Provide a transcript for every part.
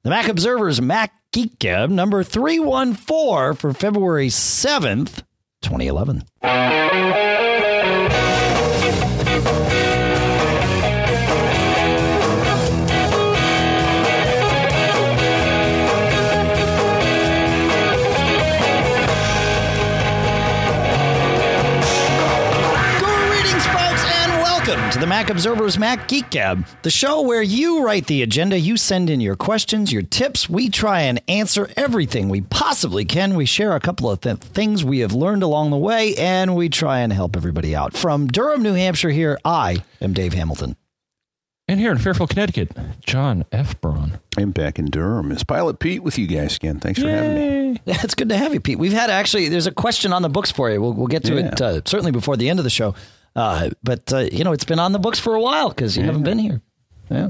The Mac Observer's Mac Geek Gab number 314 for February 7th, 2011. Welcome to the Mac Observer's Mac Geek Gab, the show where you write the agenda, you send in your questions, your tips, we try and answer everything we possibly can. We share a couple of things we have learned along the way, and we try and help everybody out. From Durham, New Hampshire here, I am Dave Hamilton. And here in Fairfield, Connecticut, John F. Braun. I'm back in Durham. It's Pilot Pete with you guys again. Thanks for having me. Yeah, it's good to have you, Pete. We've had there's a question on the books for you. We'll get to it certainly before the end of the show. But it's been on the books for a while because you haven't been here. Yeah.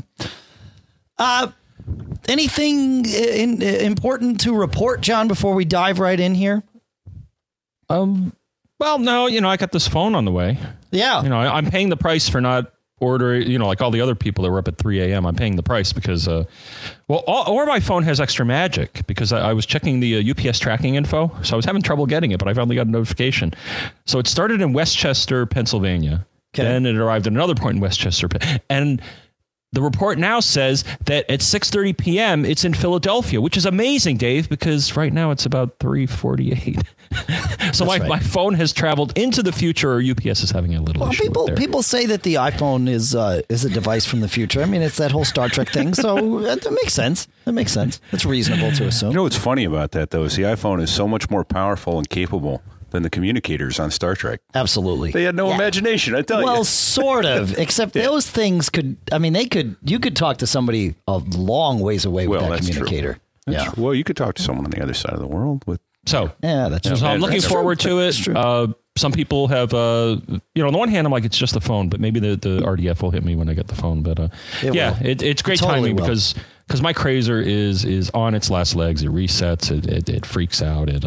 Anything important to report, John, before we dive right in here? Well, no, I got this phone on the way. Yeah. I'm paying the price for not ordering, like all the other people that were up at 3 a.m. I'm paying the price because, or my phone has extra magic because I was checking the UPS tracking info. So I was having trouble getting it, but I finally got a notification. So it started in Westchester, Pennsylvania. Okay. Then it arrived at another point in Westchester. And the report now says that at 6:30 p.m. it's in Philadelphia, which is amazing, Dave, because right now it's about 3:48. So my phone has traveled into the future, or UPS is having a little issue there. People say that the iPhone is a device from the future. I mean, it's that whole Star Trek thing, so that makes sense. That makes sense. It's reasonable to assume. You know what's funny about that, though, is the iPhone is so much more powerful and capable than the communicators on Star Trek. Absolutely. They had no imagination, I tell you. Well, sort of, except those things you could talk to somebody a long ways away with that communicator. True. That's true. Well, you could talk to someone on the other side of the world with. So that's I'm looking forward to it. Some people have, on the one hand, I'm like, it's just a phone, but maybe the RDF will hit me when I get the phone. But it's great timing because my Crazer is on its last legs. It resets. It freaks out. It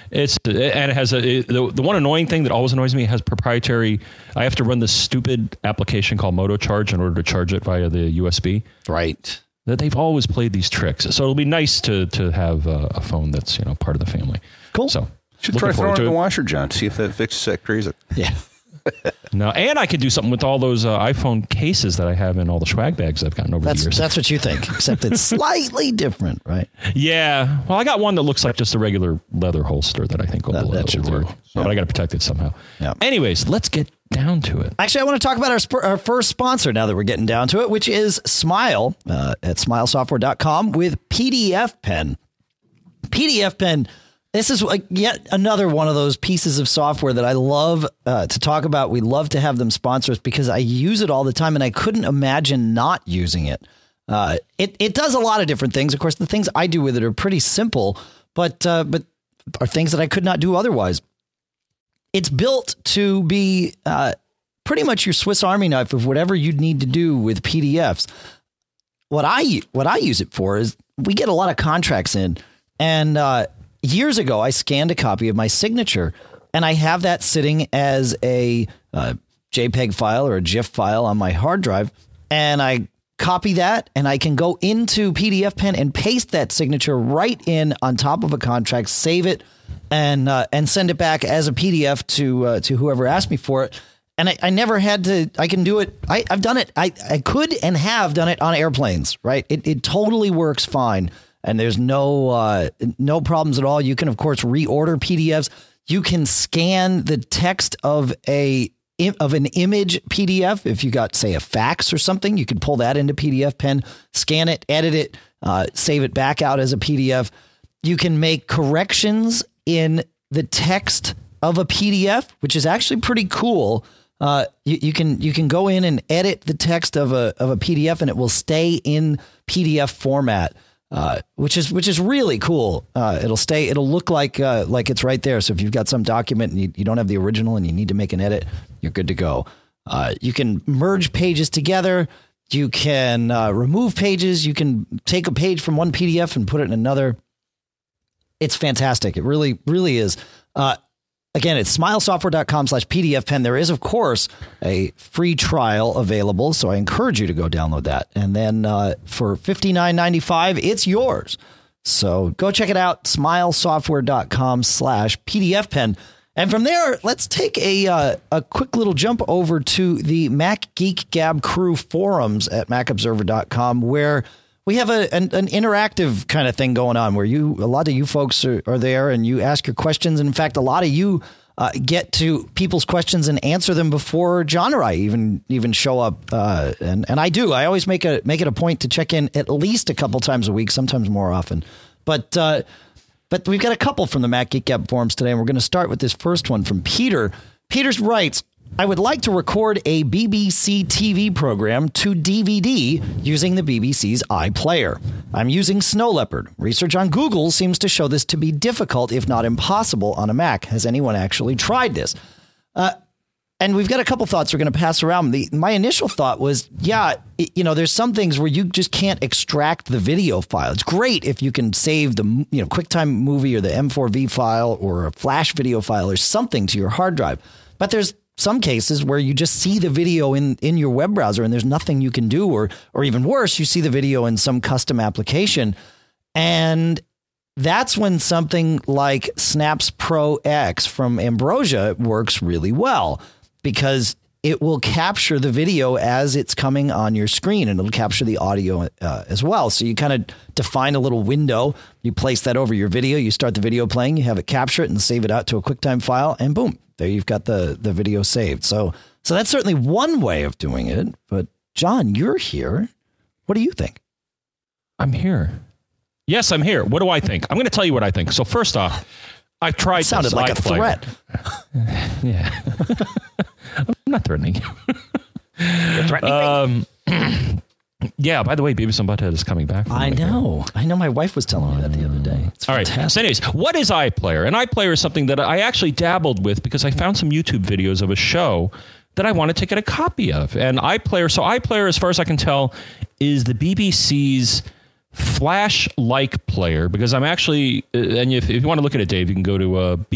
has the one annoying thing that always annoys me. It has proprietary. I have to run this stupid application called MotoCharge in order to charge it via the USB. Right. That they've always played these tricks. So it'll be nice to have a phone that's part of the family. Cool. So should try throwing it in the washer, John. See if that fixes that crazy. Yeah. No, and I could do something with all those iPhone cases that I have in all the swag bags I've gotten over the years. That's what you think, except it's slightly different, right? Yeah. Well, I got one that looks like just a regular leather holster that I think will work. But I got to protect it somehow. Yeah. Anyways, let's get down to it. Actually, I want to talk about our first sponsor now that we're getting down to it, which is Smile at smilesoftware.com with PDF Pen. PDF Pen. This is yet another one of those pieces of software that I love to talk about. We love to have them sponsor us because I use it all the time and I couldn't imagine not using it. It does a lot of different things. Of course, the things I do with it are pretty simple, but are things that I could not do otherwise. It's built to be pretty much your Swiss Army knife of whatever you'd need to do with PDFs. What I use it for is we get a lot of contracts in, and years ago, I scanned a copy of my signature, and I have that sitting as a JPEG file or a GIF file on my hard drive, and I copy that, and I can go into PDF Pen and paste that signature right in on top of a contract, save it, and send it back as a PDF to whoever asked me for it. And I never had to. I can do it. I've done it. I could and have done it on airplanes. Right. It totally works fine. And there's no problems at all. You can, of course, reorder PDFs. You can scan the text of an image PDF. If you got, say, a fax or something, you can pull that into PDF Pen, scan it, edit it, save it back out as a PDF. You can make corrections in the text of a PDF, which is actually pretty cool. You can go in and edit the text of a PDF, and it will stay in PDF format. Which is really cool. It'll look like it's right there. So if you've got some document and you don't have the original and you need to make an edit, you're good to go. You can merge pages together. You can remove pages. You can take a page from one PDF and put it in another. It's fantastic. It really, really is. Again, it's smilesoftware.com/PDFpen. There is, of course, a free trial available, so I encourage you to go download that. And then for $59.95, it's yours. So go check it out, smilesoftware.com/PDFpen. And from there, let's take a quick little jump over to the Mac Geek Gab Crew forums at macobserver.com, where we have an interactive kind of thing going on where a lot of you folks are there and you ask your questions. And in fact, a lot of you get to people's questions and answer them before John or I even show up. And I do. I always make it a point to check in at least a couple times a week, sometimes more often. But we've got a couple from the Mac Geek Gab forums today, and we're going to start with this first one from Peter. Peter writes, I would like to record a BBC TV program to DVD using the BBC's iPlayer. I'm using Snow Leopard. Research on Google seems to show this to be difficult, if not impossible, on a Mac. Has anyone actually tried this? And we've got a couple thoughts we're going to pass around. My initial thought was, there's some things where you just can't extract the video file. It's great if you can save the QuickTime movie or the M4V file or a Flash video file or something to your hard drive. But there's some cases where you just see the video in your web browser and there's nothing you can do, or even worse, you see the video in some custom application. And that's when something like Snaps Pro X from Ambrosia works really well, because it will capture the video as it's coming on your screen, and it'll capture the audio as well. So you kind of define a little window, you place that over your video, you start the video playing, you have it capture it and save it out to a QuickTime file, and boom, there you've got the video saved. So that's certainly one way of doing it. But John, you're here. What do you think? I'm here. Yes, I'm here. What do I think? I'm going to tell you what I think. So first off, I've tried. It sounded like a threat. Yeah. I'm not threatening you. You're threatening me. Yeah, by the way, Beavis and Butthead is coming back. I know. My wife was telling me that the other day. It's fantastic. All right. So anyways, what is iPlayer? And iPlayer is something that I actually dabbled with because I found some YouTube videos of a show that I wanted to get a copy of. And iPlayer, as far as I can tell, is the BBC's Flash-like player, because I'm actually, and if you want to look at it, Dave, you can go to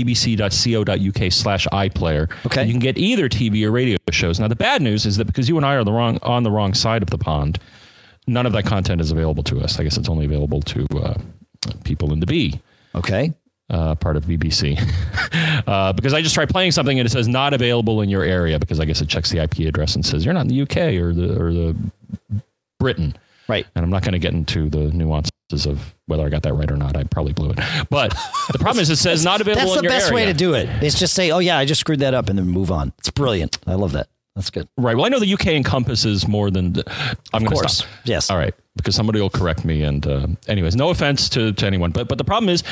bbc.co.uk/iPlayer. Okay. You can get either TV or radio shows. Now, the bad news is that because you and I are on the wrong side of the pond, none of that content is available to us. I guess it's only available to people in the B. Okay. Part of BBC. Because I just tried playing something and it says not available in your area, because I guess it checks the IP address and says you're not in the UK or the Britain. Right. And I'm not going to get into the nuances of whether I got that right or not. I probably blew it. But the problem is it says not available in your area. That's the best way to do it. It's just say, oh, yeah, I just screwed that up, and then move on. It's brilliant. I love that. That's good. Right. Well, I know the UK encompasses more than... I'm going to stop. Yes. All right. Because somebody will correct me. And anyways, no offense to anyone. But the problem is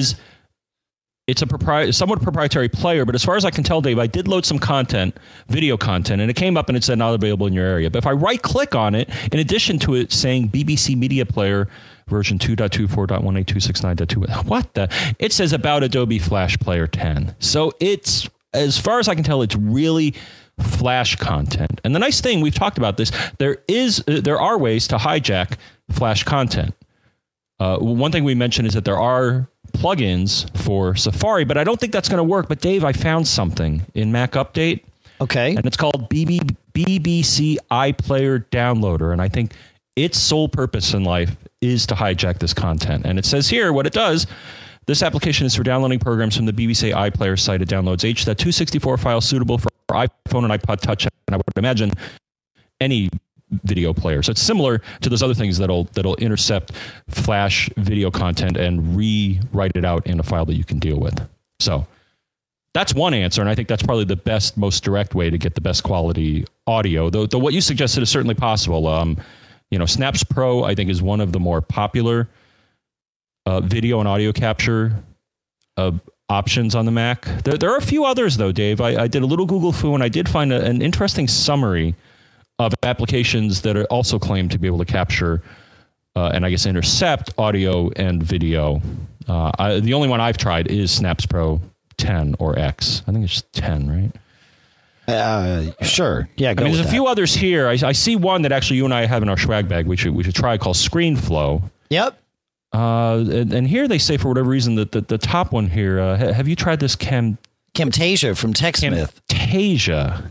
it's a somewhat proprietary player, but as far as I can tell, Dave, I did load some content, video content, and it came up and it said not available in your area. But if I right-click on it, in addition to it saying BBC Media Player version 2.24.18269.2, what the? It says about Adobe Flash Player 10. So it's, as far as I can tell, it's really Flash content. And the nice thing, we've talked about this, there are ways to hijack Flash content. One thing we mentioned is that there are plugins for Safari, but I don't think that's going to work. But Dave, I found something in Mac Update. Okay. And it's called BBC iPlayer Downloader. And I think its sole purpose in life is to hijack this content. And it says here what it does. This application is for downloading programs from the BBC iPlayer site. It downloads H.264 files suitable for iPhone and iPod Touch. And I would imagine any video player. So it's similar to those other things that'll intercept Flash video content and rewrite it out in a file that you can deal with. So that's one answer, and I think that's probably the best, most direct way to get the best quality audio. Though what you suggested is certainly possible. Snaps Pro, I think, is one of the more popular video and audio capture options on the Mac. There are a few others, though, Dave. I did a little Google foo, and I did find an interesting summary of applications that are also claimed to be able to capture and I guess intercept audio and video. The only one I've tried is Snaps Pro 10 or X. I think it's 10, right? Sure. Yeah. There's a few others here. I see one that actually you and I have in our swag bag. We should try, called ScreenFlow. Yep. And here they say, for whatever reason, that the top one here. Have you tried this Camtasia from TechSmith. Camtasia.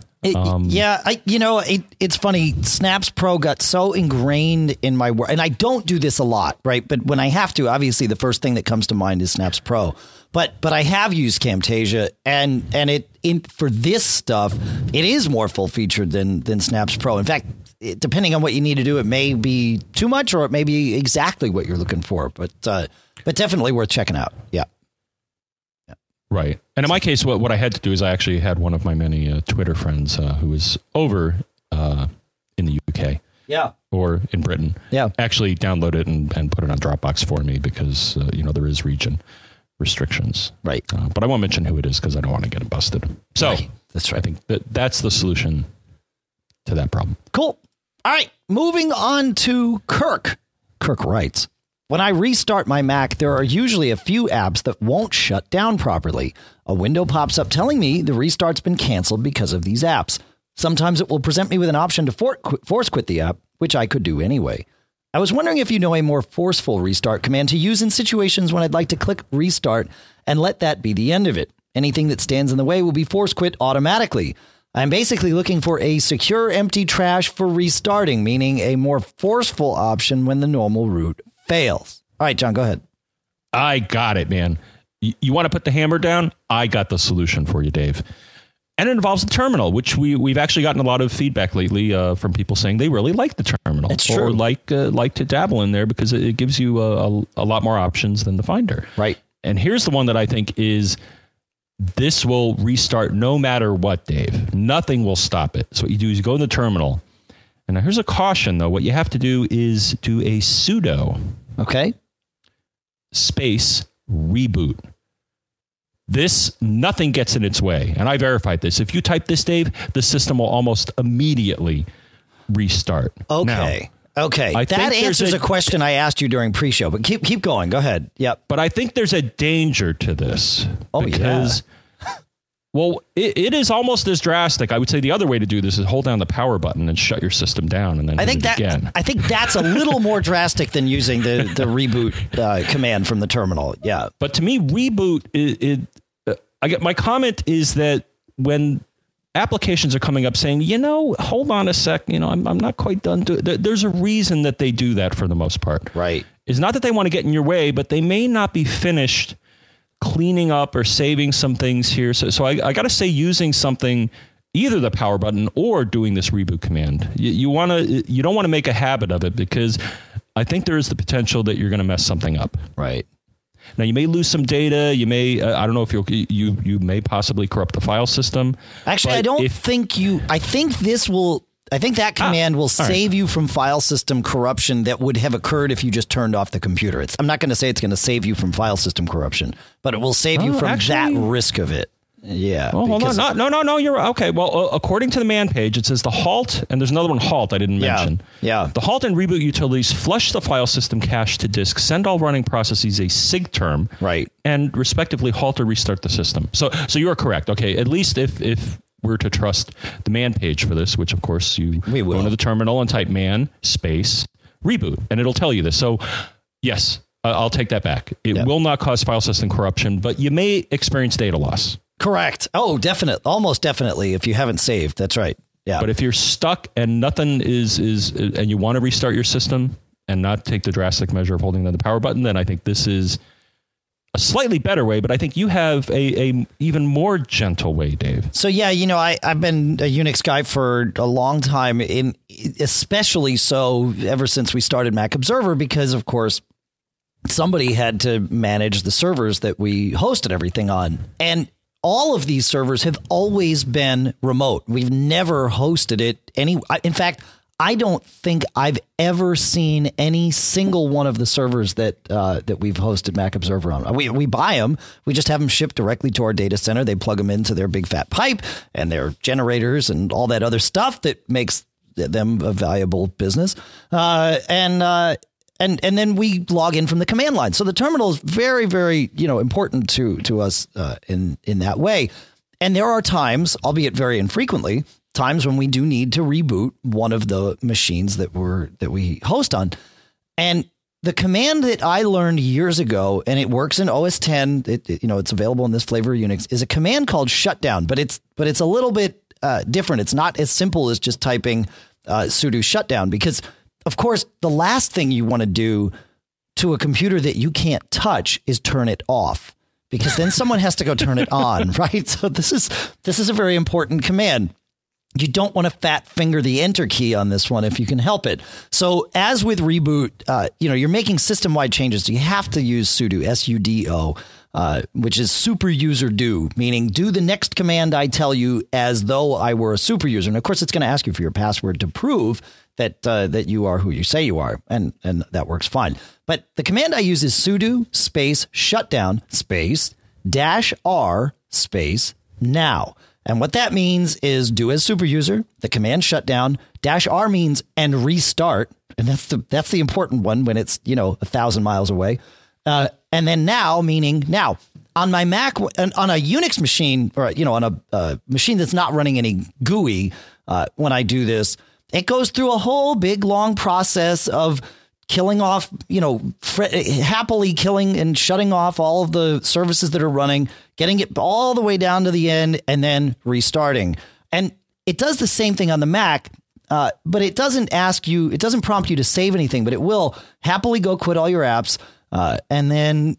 It's funny. Snaps Pro got so ingrained in my work, and I don't do this a lot, right? But when I have to, obviously, the first thing that comes to mind is Snaps Pro. But I have used Camtasia, and for this stuff, it is more full featured than Snaps Pro. In fact, depending on what you need to do, it may be too much, or it may be exactly what you're looking for. But definitely worth checking out. Yeah. Right. And in my case, what I had to do is I actually had one of my many Twitter friends who was over in the UK. Yeah. Or in Britain. Yeah. Actually download it and put it on Dropbox for me because, there is region restrictions. Right. But I won't mention who it is because I don't want to get him busted. So right. That's right. I think that's the solution to that problem. Cool. All right. Moving on to Kirk. Kirk writes, when I restart my Mac, there are usually a few apps that won't shut down properly. A window pops up telling me the restart's been canceled because of these apps. Sometimes it will present me with an option to force quit the app, which I could do anyway. I was wondering if you know a more forceful restart command to use in situations when I'd like to click restart and let that be the end of it. Anything that stands in the way will be force quit automatically. I'm basically looking for a secure empty trash for restarting, meaning a more forceful option when the normal route fails. All right, John, go ahead. I got it, man. You want to put the hammer down? I got the solution for you, Dave. And it involves the terminal, which we've actually gotten a lot of feedback lately from people saying they really like the terminal. It's true. Or like to dabble in there because it gives you a lot more options than the Finder. Right. And here's the one that I think is this will restart no matter what, Dave. Nothing will stop it. So what you do is you go in the terminal. And now here's a caution, though. What you have to do is do a sudo space reboot. Nothing gets in its way. And I verified this. If you type this, Dave, the system will almost immediately restart. Okay. That answers a question I asked you during pre-show, but keep going. Go ahead. Yep. But I think there's a danger to this. Oh, because, well, it is almost as drastic. I would say the other way to do this is hold down the power button and shut your system down and then hit it again. I think that's a little more drastic than using the reboot command from the terminal. Yeah. But to me, reboot, my comment is that when applications are coming up saying, hold on a sec, I'm not quite done. There's a reason that they do that for the most part. Right. It's not that they want to get in your way, but they may not be finished cleaning up or saving some things here. So I got to say, using something, either the power button or doing this reboot command, you don't want to make a habit of it because I think there is the potential that you're going to mess something up. Right. Now, you may lose some data. You may, I don't know if you may possibly corrupt the file system. Actually, I think that command will save you from file system corruption that would have occurred if you just turned off the computer. I'm not going to say it's going to save you from file system corruption, but it will save you from that risk of it. Yeah. Oh, hold on. No. You're okay. Well, according to the man page, it says the halt, and there's another one, halt, I didn't mention. Yeah. The halt and reboot utilities flush the file system cache to disk, send all running processes a sig term, right, and respectively halt or restart the system. So you are correct. Okay, at least if we're to trust the man page for this, which of course you go into the terminal and type man space reboot, and it'll tell you this. So yes, I'll take that back. It will not cause file system corruption, but you may experience data loss. Correct. Oh, definite. Almost definitely. If you haven't saved, that's right. Yeah. But if you're stuck and nothing is and you want to restart your system and not take the drastic measure of holding down the power button, then I think this is a slightly better way. But I think you have a even more gentle way, Dave. So yeah, I've been a Unix guy for a long time, especially so ever since we started Mac Observer, because of course somebody had to manage the servers that we hosted everything on, and all of these servers have always been remote. We've never hosted it in fact, I don't think I've ever seen any single one of the servers that we've hosted Mac Observer on. We buy them. We just have them shipped directly to our data center. They plug them into their big fat pipe and their generators and all that other stuff that makes them a valuable business. And then we log in from the command line. So the terminal is very, very, important to us in that way. And there are times, albeit very infrequently, times when we do need to reboot one of the machines that we host on. And the command that I learned years ago, and it works in OS 10, it's available in this flavor of Unix, is a command called shutdown, but it's a little bit different. It's not as simple as just typing sudo shutdown, because of course the last thing you want to do to a computer that you can't touch is turn it off, because then someone has to go turn it on, right? So this is a very important command. You don't want to fat finger the enter key on this one if you can help it. So as with reboot, you're making system-wide changes. So you have to use sudo, S-U-D-O, which is super user do, meaning do the next command I tell you as though I were a super user. And of course, it's going to ask you for your password to prove that you are who you say you are. And that works fine. But the command I use is sudo space shutdown space -R space now. And what that means is do as super user, the command shutdown, -R means and restart. And that's the important one when it's, 1,000 miles away. And then now, meaning now on my Mac, on a Unix machine, or, on a machine that's not running any GUI, when I do this, it goes through a whole big, long process of killing off, happily killing and shutting off all of the services that are running, getting it all the way down to the end, and then restarting. And it does the same thing on the Mac, but it doesn't prompt you to save anything, but it will happily go quit all your apps, and then,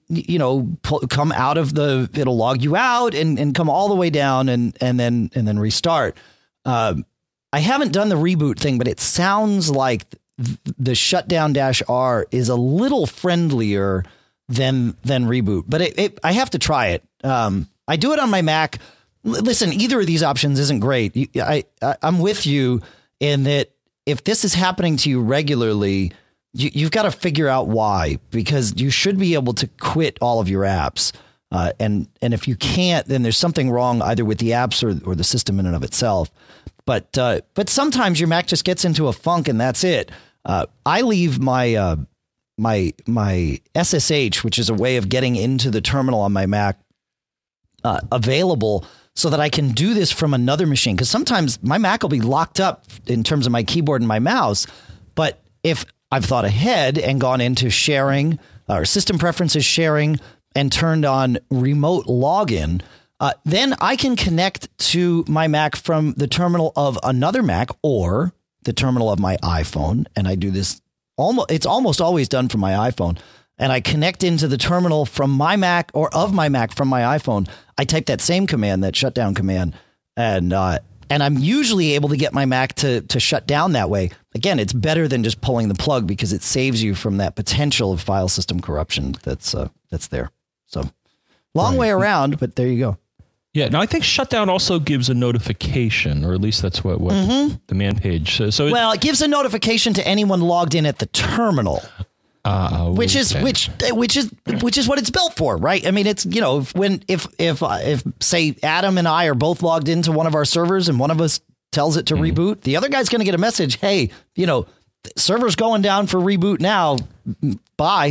come out of it'll log you out and come all the way down and then restart. I haven't done the reboot thing, but it sounds like the shutdown -R is a little friendlier than reboot, but I have to try it. I do it on my Mac. Listen, either of these options isn't great. I'm with you in that if this is happening to you regularly, you've got to figure out why, because you should be able to quit all of your apps. And if you can't, then there's something wrong either with the apps or the system in and of itself. But sometimes your Mac just gets into a funk and that's it. I leave my my SSH, which is a way of getting into the terminal on my Mac, available so that I can do this from another machine. Because sometimes my Mac will be locked up in terms of my keyboard and my mouse. But if I've thought ahead and gone into sharing or system preferences sharing and turned on remote login, then I can connect to my Mac from the terminal of another Mac or the terminal of my iPhone. And I do this it's almost always done from my iPhone. And I connect into the terminal from my Mac or of my Mac from my iPhone. I type that same command, that shutdown command, and I'm usually able to get my Mac to shut down that way. Again, it's better than just pulling the plug because it saves you from that potential of file system corruption that's there. So long way around, but there you go. Yeah, now I think shutdown also gives a notification, or at least that's what the man page says. So it gives a notification to anyone logged in at the terminal. Which is what it's built for, right? I mean, it's, if say Adam and I are both logged into one of our servers and one of us tells it to reboot, the other guy's going to get a message. Hey, server's going down for reboot now. Bye.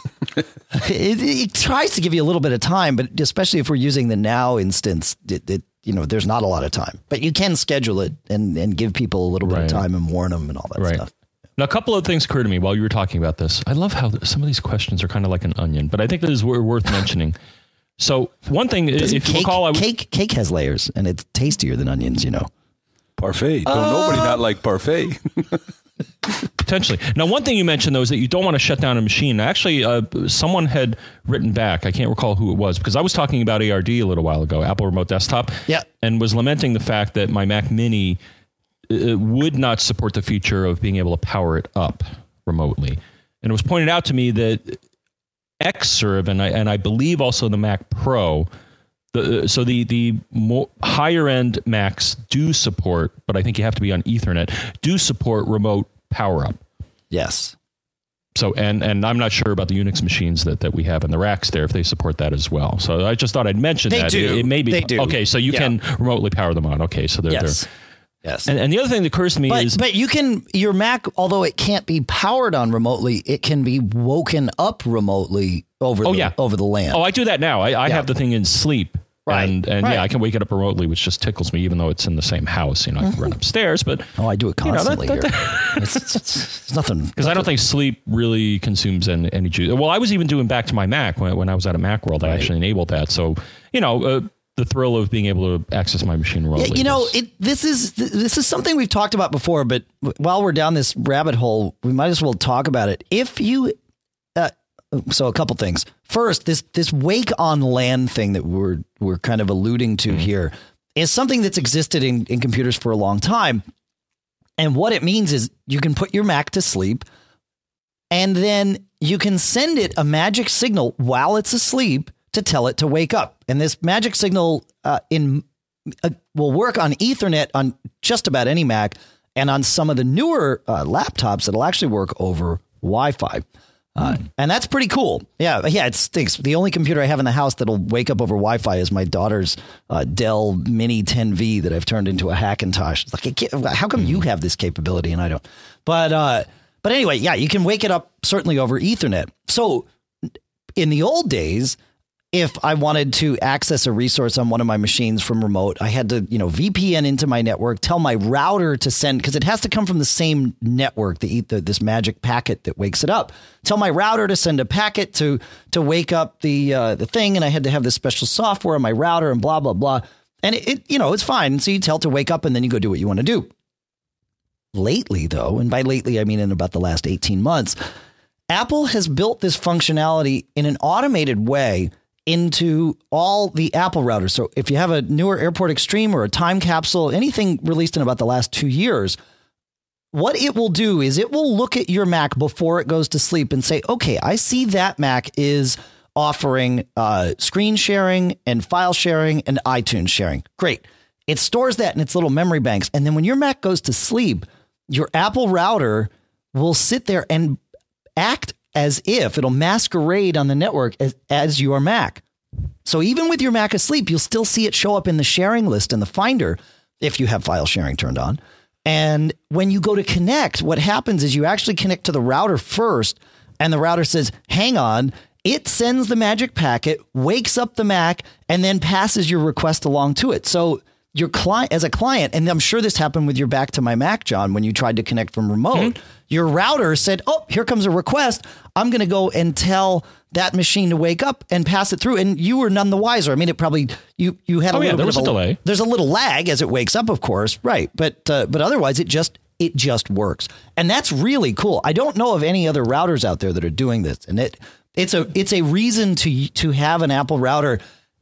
It tries to give you a little bit of time, but especially if we're using the now instance, there's not a lot of time, but you can schedule it and give people a little bit of time and warn them and all that stuff. Now, a couple of things occurred to me while you were talking about this. I love how some of these questions are kind of like an onion, but I think this is worth mentioning. So one thing, if you recall, cake has layers and it's tastier than onions, Parfait. Don't nobody not like parfait. Potentially. Now, one thing you mentioned, though, is that you don't want to shut down a machine. Actually, someone had written back. I can't recall who it was because I was talking about ARD a little while ago, Apple Remote Desktop, and was lamenting the fact that my Mac Mini would not support the feature of being able to power it up remotely. And it was pointed out to me that Xserve and I believe also the Mac Pro, the more higher end Macs do support, but I think you have to be on Ethernet, do support remote power up. Yes. So and I'm not sure about the Unix machines that we have in the racks there if they support that as well. So I just thought I'd mention that. It may be. They do. Okay, so you can remotely power them on. Okay, so they're Yes. And the other thing that occurs to me is... But you can... Your Mac, although it can't be powered on remotely, it can be woken up remotely over the LAN. Oh, I do that now. I have the thing in sleep. Right. And yeah, I can wake it up remotely, which just tickles me, even though it's in the same house. I can run upstairs, but I do it constantly here. It's nothing. Because I don't think sleep really consumes any juice. Well, I was even doing back to my Mac when I was at a Macworld. I actually enabled that. So, the thrill of being able to access my machine remotely. This is something we've talked about before, but while we're down this rabbit hole, we might as well talk about it. If you, so a couple things. First, this wake on LAN thing that we're kind of alluding to here is something that's existed in computers for a long time. And what it means is you can put your Mac to sleep, and then you can send it a magic signal while it's asleep to tell it to wake up. And this magic signal will work on Ethernet on just about any Mac, and on some of the newer laptops, it'll actually work over Wi-Fi. And that's pretty cool. Yeah, it stinks. The only computer I have in the house that'll wake up over Wi-Fi is my daughter's Dell Mini 10V that I've turned into a Hackintosh. It's like, how come you have this capability and I don't? But anyway, yeah, you can wake it up certainly over Ethernet. So in the old days, if I wanted to access a resource on one of my machines from remote, I had to, VPN into my network, tell my router to send, because it has to come from the same network, this magic packet that wakes it up. Tell my router to send a packet to wake up the thing, and I had to have this special software on my router and blah, blah, blah. And it's fine. So you tell it to wake up, and then you go do what you want to do. Lately, though, and by lately I mean in about the last 18 months, Apple has built this functionality in an automated way into all the Apple routers. So if you have a newer Airport Extreme or a Time Capsule, anything released in about the last 2 years, what it will do is it will look at your Mac before it goes to sleep and say, okay, I see that Mac is offering screen sharing and file sharing and iTunes sharing. Great. It stores that in its little memory banks. And then when your Mac goes to sleep, your Apple router will sit there and act as if it'll masquerade on the network as your Mac. So even with your Mac asleep, you'll still see it show up in the sharing list in the Finder if you have file sharing turned on. And when you go to connect, what happens is you actually connect to the router first, and the router says, hang on, it sends the magic packet, wakes up the Mac, and then passes your request along to it. So your client, as a client, and I'm sure this happened with your Back to My Mac, John, when you tried to connect from remote, your router said, oh, here comes a request. I'm going to go and tell that machine to wake up and pass it through. And you were none the wiser. I mean, it probably, you had a little bit of a delay. There's a little lag as it wakes up, of course. Right. But otherwise it just works. And that's really cool. I don't know of any other routers out there that are doing this. And it's a reason to have an Apple router.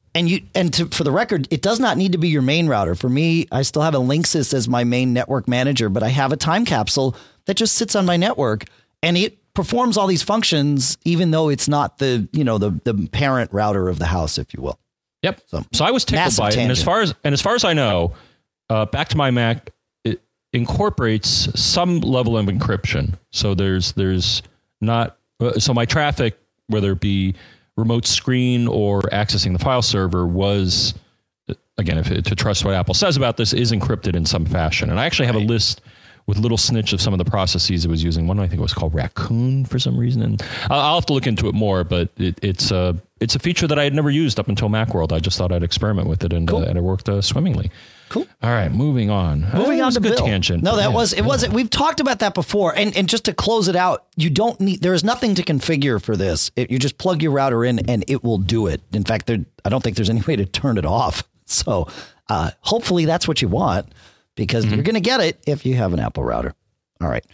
For the record, it does not need to be your main router. For me, I still have a Linksys as my main network manager, but I have a Time Capsule that just sits on my network, and it performs all these functions, even though it's not the parent router of the house, if you will. Yep. So I was tickled by it. And as far as I know, Back to My Mac, it incorporates some level of encryption. So there's not so my traffic, whether it be remote screen or accessing the file server, was, again, to trust what Apple says about this, is encrypted in some fashion. And I actually have a list with little snitch of some of the processes it was using. One, I think it was called Raccoon for some reason. And I'll have to look into it more, but it's a feature that I had never used up until Macworld. I just thought I'd experiment with it, and it worked swimmingly. Cool. All right, moving on. Moving on to good Bill. Tangent. No, it wasn't. We've talked about that before. And just to close it out, there is nothing to configure for this. You just plug your router in and it will do it. In fact, I don't think there's any way to turn it off. So hopefully that's what you want, because you're going to get it if you have an Apple router. All right.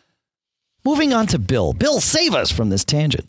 Moving on to Bill. Bill, save us from this tangent.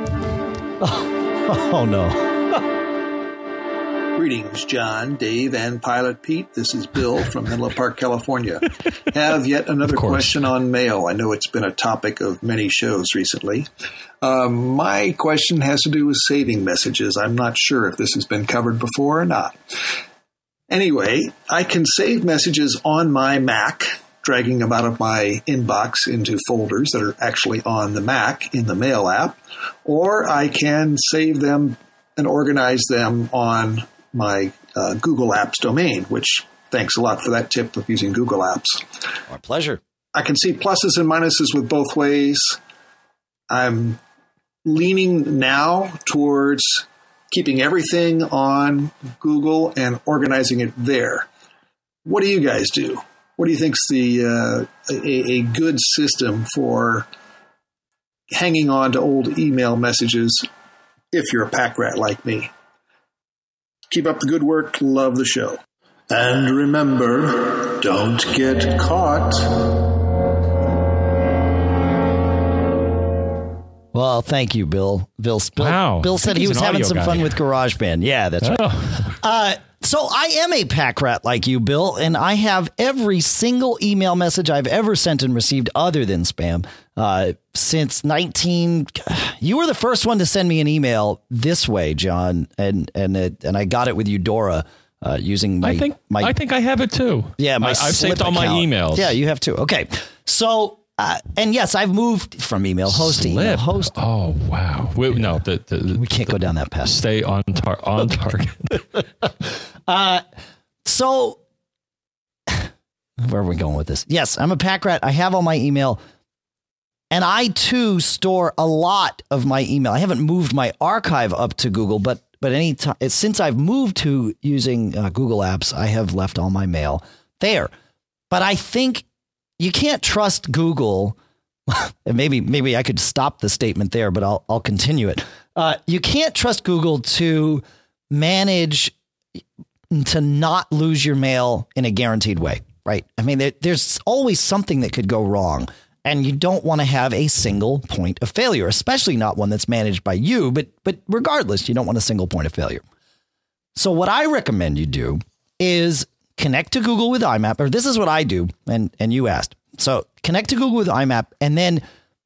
Oh no. Greetings, John, Dave, and Pilot Pete. This is Bill from Menlo Park, California. Have yet another question on mail. I know it's been a topic of many shows recently. My question has to do with saving messages. I'm not sure if this has been covered before or not. Anyway, I can save messages on my Mac, dragging them out of my inbox into folders that are actually on the Mac in the Mail app, or I can save them and organize them on my Google Apps domain, which thanks a lot for that tip of using Google Apps. Our pleasure. I can see pluses and minuses with both ways. I'm leaning now towards keeping everything on Google and organizing it there. What do you guys do? What do you think's a good system for hanging on to old email messages if you're a pack rat like me? Keep up the good work. Love the show. And remember, don't get caught. Well, thank you, Bill. Bill said he was having some fun with GarageBand. Yeah, that's right. So I am a pack rat like you, Bill, and I have every single email message I've ever sent and received other than spam since You were the first one to send me an email this way, John, and I got it with Eudora using my. I think I have it too. Yeah, I've saved all my emails. Yeah, you have too. Okay, so. And yes, I've moved from email host to email host. Oh, wow. We can't go down that path. Stay on target. So where are we going with this? Yes, I'm a pack rat. I have all my email. And I, too, store a lot of my email. I haven't moved my archive up to Google, but since I've moved to using Google Apps, I have left all my mail there. But I think you can't trust Google. And maybe I could stop the statement there, but I'll continue it. You can't trust Google to manage to not lose your mail in a guaranteed way, right? I mean, there's always something that could go wrong, and you don't want to have a single point of failure, especially not one that's managed by you. But regardless, you don't want a single point of failure. So what I recommend you do is connect to Google with IMAP, or this is what I do, and you asked. So connect to Google with IMAP, and then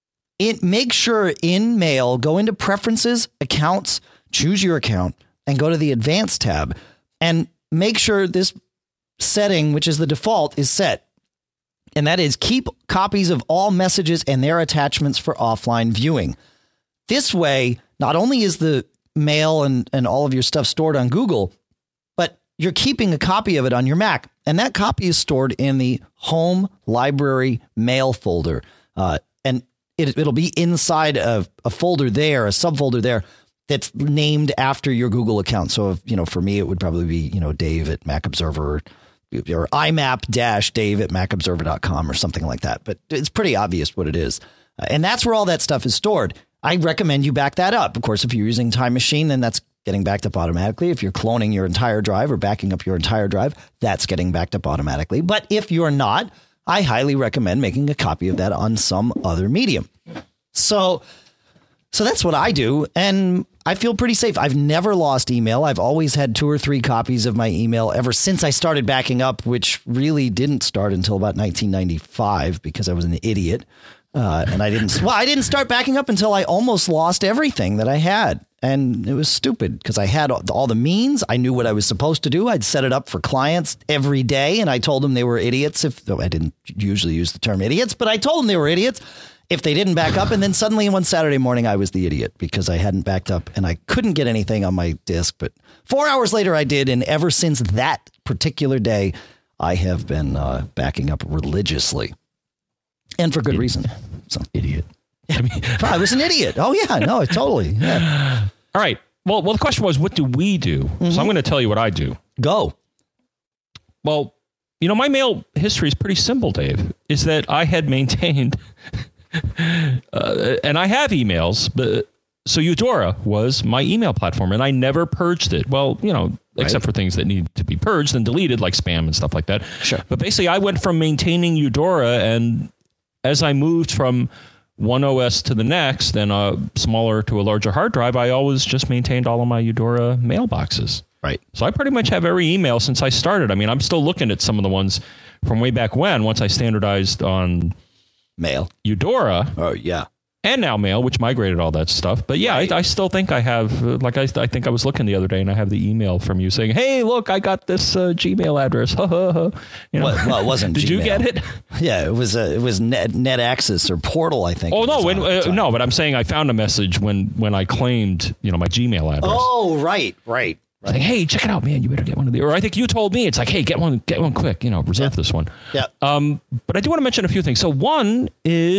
make sure in Mail, go into Preferences, Accounts, choose your account, and go to the Advanced tab, and make sure this setting, which is the default, is set. And that is keep copies of all messages and their attachments for offline viewing. This way, not only is the mail and all of your stuff stored on Google, you're keeping a copy of it on your Mac, and that copy is stored in the Home Library Mail folder. And it'll be inside of a folder there, a subfolder there that's named after your Google account. So, for me, it would probably be, Dave at Mac Observer or IMAP-Dave at MacObserver.com or something like that. But it's pretty obvious what it is. And that's where all that stuff is stored. I recommend you back that up. Of course, if you're using Time Machine, then that's getting backed up automatically. If you're cloning your entire drive or backing up your entire drive, that's getting backed up automatically. But if you're not, I highly recommend making a copy of that on some other medium. So that's what I do. And I feel pretty safe. I've never lost email. I've always had 2 or 3 copies of my email ever since I started backing up, which really didn't start until about 1995 because I was an idiot. And I didn't start backing up until I almost lost everything that I had. And it was stupid because I had all the means. I knew what I was supposed to do. I'd set it up for clients every day. And I told them they were idiots. Though I didn't usually use the term idiots, but I told them they were idiots if they didn't back up. And then suddenly one Saturday morning, I was the idiot because I hadn't backed up and I couldn't get anything on my disk. But 4 hours later, I did. And ever since that particular day, I have been backing up religiously. And for good reason. So idiot. I was an idiot. Oh, yeah. No, totally. Yeah. All right. Well, the question was, what do we do? Mm-hmm. So I'm going to tell you what I do. Go. Well, my mail history is pretty simple, Dave, is that I had maintained, and I have emails, but so Eudora was my email platform, and I never purged it. Well, except for things that need to be purged and deleted, like spam and stuff like that. Sure. But basically, I went from maintaining Eudora, and as I moved from one OS to the next, and a smaller to a larger hard drive, I always just maintained all of my Eudora mailboxes. Right. So I pretty much have every email since I started. I mean, I'm still looking at some of the ones from way back when, once I standardized on Mail. Eudora. Oh, yeah. And now Mail, which migrated all that stuff. But yeah, right. I still think I have, I think I was looking the other day and I have the email from you saying, hey, look, I got this Gmail address. Well, it wasn't Did Gmail. you get it? Yeah, it was NetAccess or Portal, I think. Oh, no, no, but I'm saying I found a message when I claimed, my Gmail address. Oh, right. Like, hey, check it out, man. You better get one of these. Or I think you told me, it's like, hey, get one quick, reserve this one. Yeah. But I do want to mention a few things. So one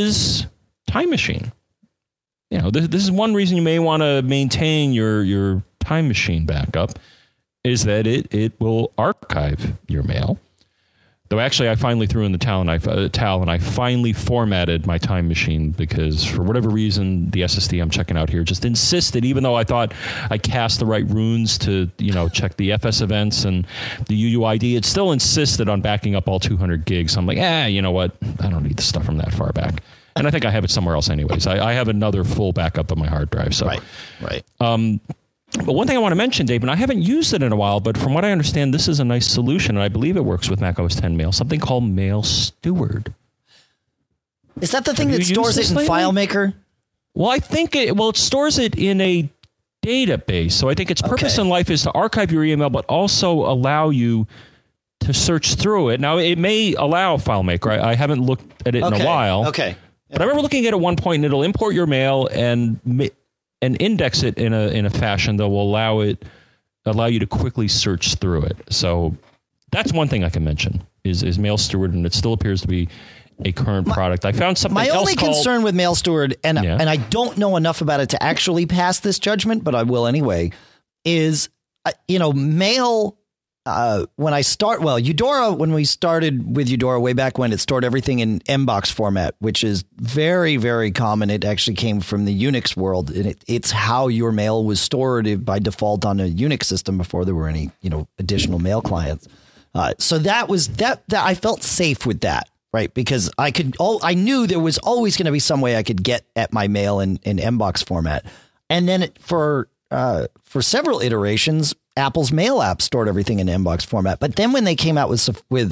is Time Machine. This is one reason you may want to maintain your Time Machine backup is that it will archive your mail. Though actually, I finally threw in the towel and I finally formatted my Time Machine because for whatever reason, the SSD I'm checking out here just insisted, even though I thought I cast the right runes to, check the FS events and the UUID, it still insisted on backing up all 200 gigs. I'm like, you know what? I don't need the stuff from that far back. And I think I have it somewhere else anyways. I have another full backup of my hard drive. So, right. But one thing I want to mention, Dave, and I haven't used it in a while, but from what I understand, this is a nice solution, and I believe it works with Mac OS X Mail, something called Mail Steward. Is that the thing that stores it in FileMaker? Well, I think it stores it in a database. So I think its purpose in life is to archive your email, but also allow you to search through it. Now, it may allow FileMaker. I haven't looked at it in a while. Okay. But I remember looking at it at one point, and it'll import your mail and index it in a fashion that will allow you to quickly search through it. So that's one thing I can mention is Mail Steward, and it still appears to be a current product. I found something else called... My only concern with Mail Steward, and I don't know enough about it to actually pass this judgment, but I will anyway, is, Mail... Eudora, when we started with Eudora way back when, it stored everything in MBox format, which is very, very common. It actually came from the Unix world, and it's how your mail was stored by default on a Unix system before there were any, additional mail clients. So that was that I felt safe with that, right? Because I knew there was always going to be some way I could get at my mail in MBox format. And then for several iterations, Apple's Mail app stored everything in MBox format. But then when they came out with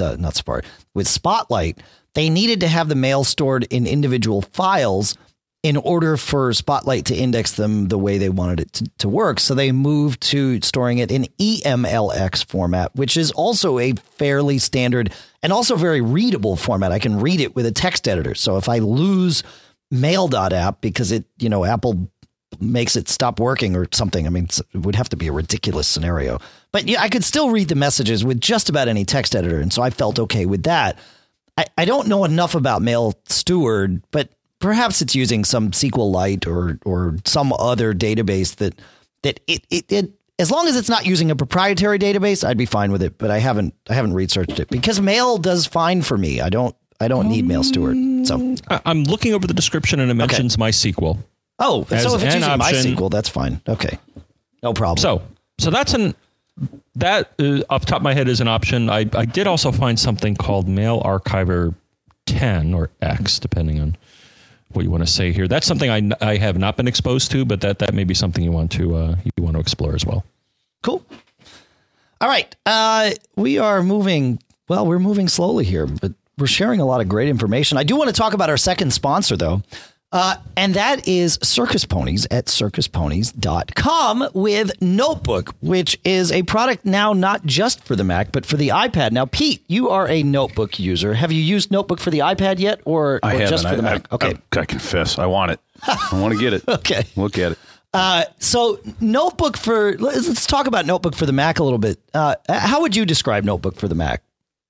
Spotlight, they needed to have the mail stored in individual files in order for Spotlight to index them the way they wanted it to work. So they moved to storing it in EMLX format, which is also a fairly standard and also very readable format. I can read it with a text editor. So if I lose mail.app because Apple makes it stop working or something. I mean, it would have to be a ridiculous scenario. But I could still read the messages with just about any text editor. And so I felt okay with that. I don't know enough about Mail Steward, but perhaps it's using some SQLite or some other database that it as long as it's not using a proprietary database, I'd be fine with it. But I haven't researched it because Mail does fine for me. I don't need Mail Steward. So I'm looking over the description and it mentions MySQL. Oh, so if it's using MySQL, that's fine. Okay. No problem. So that's off the top of my head is an option. I did also find something called Mail Archiver 10 or X, depending on what you want to say here. That's something I have not been exposed to, but that may be something you want to explore as well. Cool. All right. We're moving slowly here, but we're sharing a lot of great information. I do want to talk about our second sponsor, though. And that is Circus Ponies at circusponies.com with Notebook, which is a product now not just for the Mac, but for the iPad. Now, Pete, you are a Notebook user. Have you used Notebook for the iPad yet or just for the Mac? Okay. I confess. I want it. I want to get it. Okay. Look at it. So Notebook let's talk about Notebook for the Mac a little bit. How would you describe Notebook for the Mac?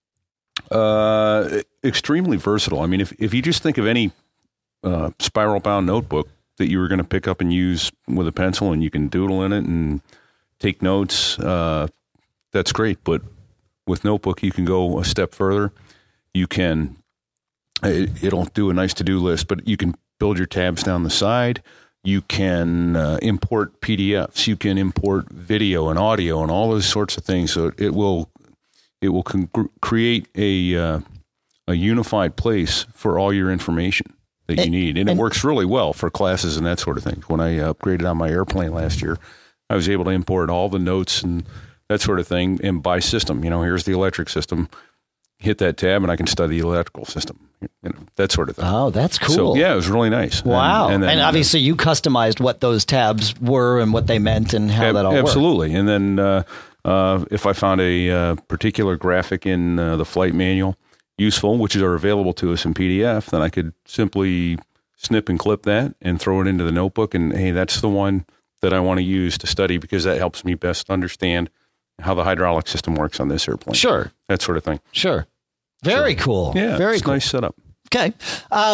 Extremely versatile. I mean, if you just think of any spiral bound notebook that you were going to pick up and use with a pencil and you can doodle in it and take notes, that's great. But with Notebook, you can go a step further. You can, it'll do a nice to-do list, but you can build your tabs down the side. You can import PDFs. You can import video and audio and all those sorts of things. So it will create a unified place for all your information that you need. And it works really well for classes and that sort of thing. When I upgraded on my airplane last year, I was able to import all the notes and that sort of thing. And by system, here's the electric system. Hit that tab and I can study the electrical system. That sort of thing. Oh, that's cool. So, yeah, it was really nice. Wow. And obviously you customized what those tabs were and what they meant and how that all worked. Absolutely. And then if I found a particular graphic in the flight manual useful, which are available to us in PDF, then I could simply snip and clip that and throw it into the Notebook. And, hey, that's the one that I want to use to study because that helps me best understand how the hydraulic system works on this airplane. Sure. That sort of thing. Sure. Very cool. Yeah, very cool. Nice setup. Okay.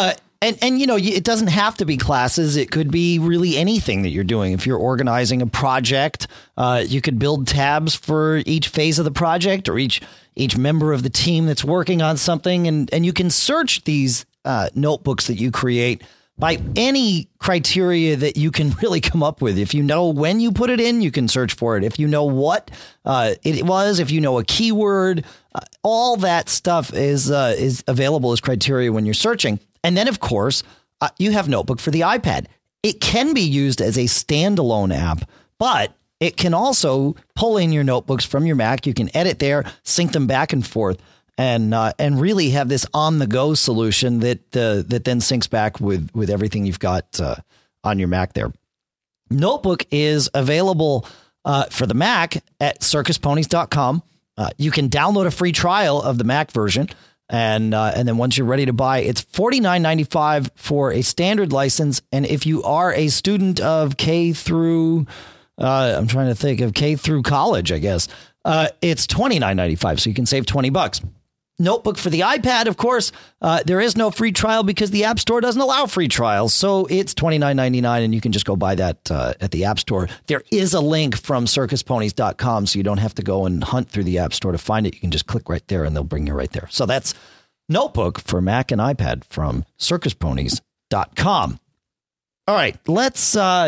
And you know, it doesn't have to be classes. It could be really anything that you're doing. If you're organizing a project, you could build tabs for each phase of the project or each member of the team that's working on something. And you can search these notebooks that you create by any criteria that you can really come up with. If you know when you put it in, you can search for it. If you know what it was, if you know a keyword, all that stuff is available as criteria when you're searching. And then, of course, you have Notebook for the iPad. It can be used as a standalone app, but it can also pull in your notebooks from your Mac. You can edit there, sync them back and forth, and really have this on-the-go solution that then syncs back with everything you've got on your Mac there. Notebook is available for the Mac at circusponies.com. You can download a free trial of the Mac version. And then once you're ready to buy, it's $49.95 for a standard license. And if you are a student of K through, I'm trying to think of K through college, I guess, it's $29.95. So you can save $20. Notebook for the iPad, of course, there is no free trial because the App Store doesn't allow free trials. So it's $29.99 and you can just go buy that at the App Store. There is a link from circusponies.com, so you don't have to go and hunt through the App Store to find it. You can just click right there and they'll bring you right there. So that's Notebook for Mac and iPad from circusponies.com. All right, let's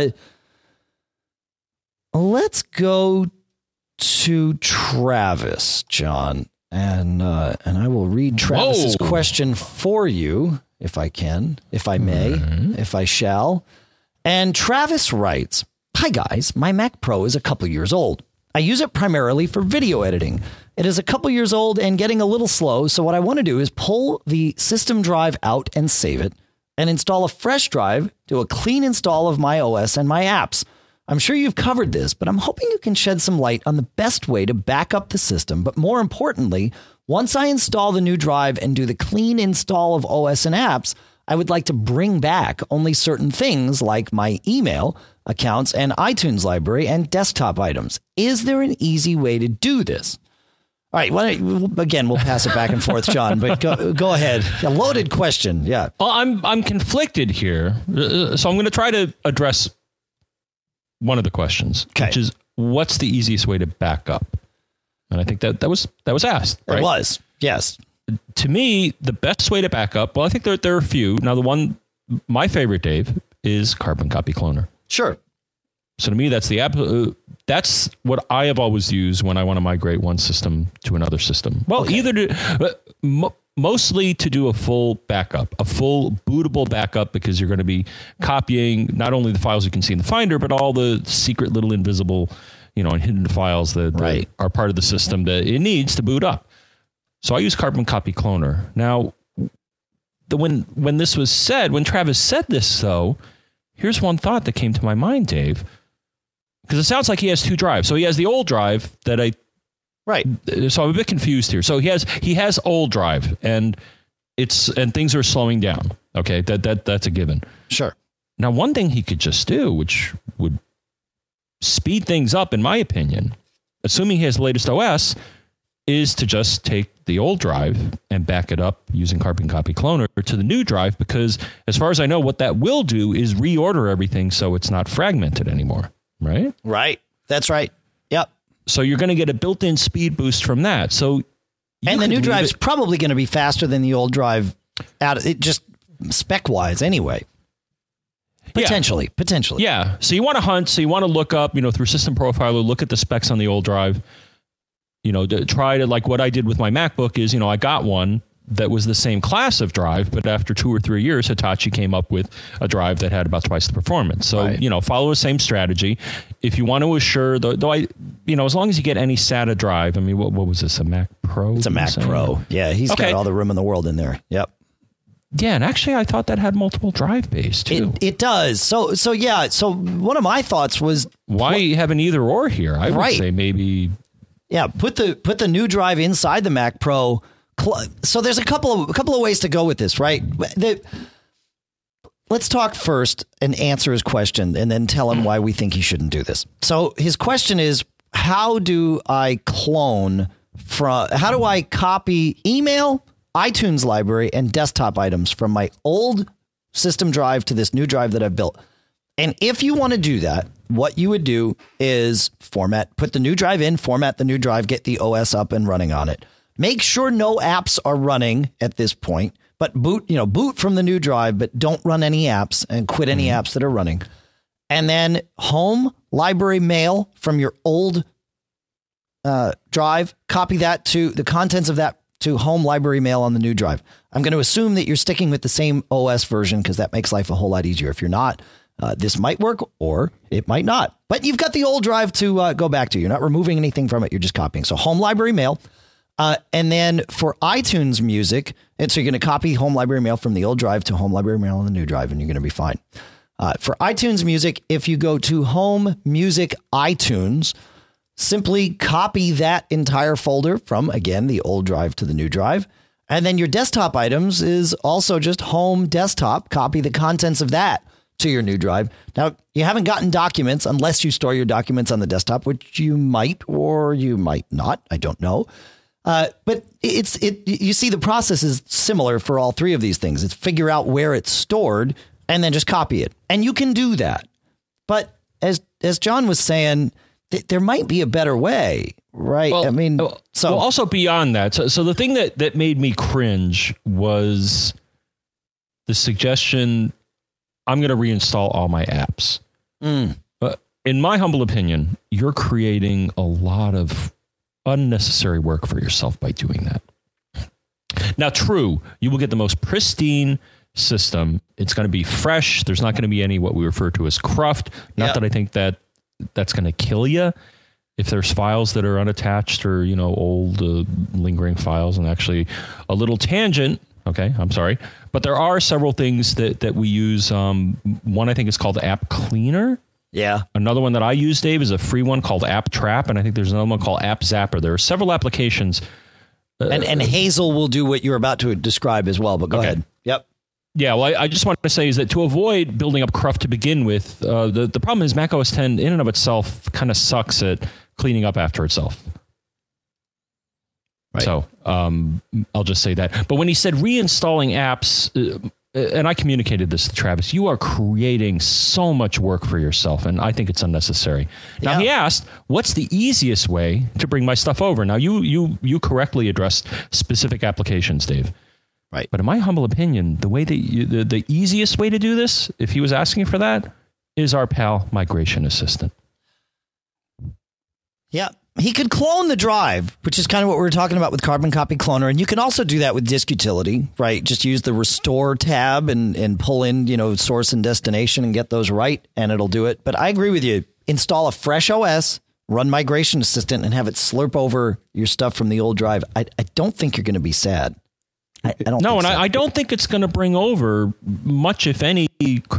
go to Travis, John. And I will read Travis's question for you, if I can, if I may, if I shall. And Travis writes, "Hi guys, my Mac Pro is a couple years old. I use it primarily for video editing. It is a couple years old and getting a little slow, so what I want to do is pull the system drive out and save it, and install a fresh drive, do a clean install of my OS and my apps. I'm sure you've covered this, but I'm hoping you can shed some light on the best way to back up the system. But more importantly, once I install the new drive and do the clean install of OS and apps, I would like to bring back only certain things like my email accounts and iTunes library and desktop items. Is there an easy way to do this?" All right. We'll pass it back and forth, John, but go ahead. A loaded question. Yeah. Well, I'm conflicted here. So I'm going to try to address one of the questions, which is, what's the easiest way to back up? And I think that was asked, right? It was, yes. To me, the best way to back up, well, I think there are a few. Now, my favorite, Dave, is Carbon Copy Cloner. Sure. So to me, that's the app. That's what I have always used when I want to migrate one system to another system. Well, mostly to do a full backup, a full bootable backup, because you're going to be copying not only the files you can see in the Finder, but all the secret little invisible, and hidden files that are part of the system that it needs to boot up. So I use Carbon Copy Cloner. Now, when this was said, when Travis said this, though, here's one thought that came to my mind, Dave, because it sounds like he has two drives. So he has the old drive that Right. So I'm a bit confused here. So he has old drive and things are slowing down. Okay. That's a given. Sure. Now, one thing he could just do, which would speed things up, in my opinion, assuming he has the latest OS, is to just take the old drive and back it up using Carbon Copy Cloner to the new drive, because as far as I know, what that will do is reorder everything so it's not fragmented anymore. Right? Right. That's right. Yep. So you're going to get a built-in speed boost from that. So, and the new drive's probably going to be faster than the old drive, just spec-wise anyway. Potentially. Yeah. So you want to hunt. So you want to look up, through System Profiler, look at the specs on the old drive. To try to, like what I did with my MacBook is, I got one that was the same class of drive, but after 2 or 3 years, Hitachi came up with a drive that had about twice the performance. So, follow the same strategy. If you want to assure, though as long as you get any SATA drive, what was this, a Mac Pro? It's a Mac Pro. Yeah, he's got all the room in the world in there. Yep. Yeah, and actually I thought that had multiple drive bays too. It does. So one of my thoughts was, why have an either or here? I would say maybe. Yeah, put the new drive inside the Mac Pro. So there's a couple of ways to go with this, right? Let's talk first and answer his question, and then tell him why we think he shouldn't do this. So his question is, how do I copy email, iTunes library, and desktop items from my old system drive to this new drive that I've built. And if you want to do that, what you would do is put the new drive in, format the new drive, get the OS up and running on it. Make sure no apps are running at this point, but boot from the new drive, but don't run any apps and quit any apps that are running. And then home library mail from your old drive, copy that to the contents of that to home library mail on the new drive. I'm going to assume that you're sticking with the same OS version because that makes life a whole lot easier. If you're not, this might work or it might not. But you've got the old drive to go back to. You're not removing anything from it. You're just copying. So home library mail. And then for iTunes Music, and so you're going to copy home library mail from the old drive to home library mail on the new drive, and you're going to be fine. For iTunes Music, if you go to Home Music iTunes, simply copy that entire folder from, again, the old drive to the new drive. And then your desktop items is also just Home Desktop. Copy the contents of that to your new drive. Now, you haven't gotten documents unless you store your documents on the desktop, which you might or you might not. I don't know. But you see the process is similar for all three of these things. It's figure out where it's stored and then just copy it. And you can do that. But as John was saying, there might be a better way, right? Well, I mean, also beyond that. So the thing that made me cringe was the suggestion, I'm going to reinstall all my apps. But in my humble opinion, you're creating a lot of unnecessary work for yourself by doing that. Now, true, you will get the most pristine system. It's going to be fresh. There's not going to be any what we refer to as cruft. Not that I think that's going to kill you if there's files that are unattached or, old lingering files. And actually a little tangent. Okay, I'm sorry. But there are several things that we use. One I think is called App Cleaner. Yeah. Another one that I use, Dave, is a free one called App Trap. And I think there's another one called App Zapper. There are several applications. And Hazel will do what you're about to describe as well, but go ahead. Yep. Yeah, well, I just want to say is that to avoid building up cruft to begin with, the problem is Mac OS X in and of itself kind of sucks at cleaning up after itself. Right. So I'll just say that. But when he said reinstalling apps, and I communicated this to Travis, you are creating so much work for yourself, and I think it's unnecessary. Now, he asked, what's the easiest way to bring my stuff over? Now, you correctly addressed specific applications, Dave. Right. But in my humble opinion, the way that the easiest way to do this, if he was asking for that, is our pal Migration Assistant. Yeah. He could clone the drive, which is kind of what we were talking about with Carbon Copy Cloner. And you can also do that with Disk Utility, right? Just use the Restore tab and pull in, source and destination and get those right, and it'll do it. But I agree with you. Install a fresh OS, run Migration Assistant, and have it slurp over your stuff from the old drive. I don't think you're going to be sad. I don't. No, and I don't think it's going to bring over much, if any.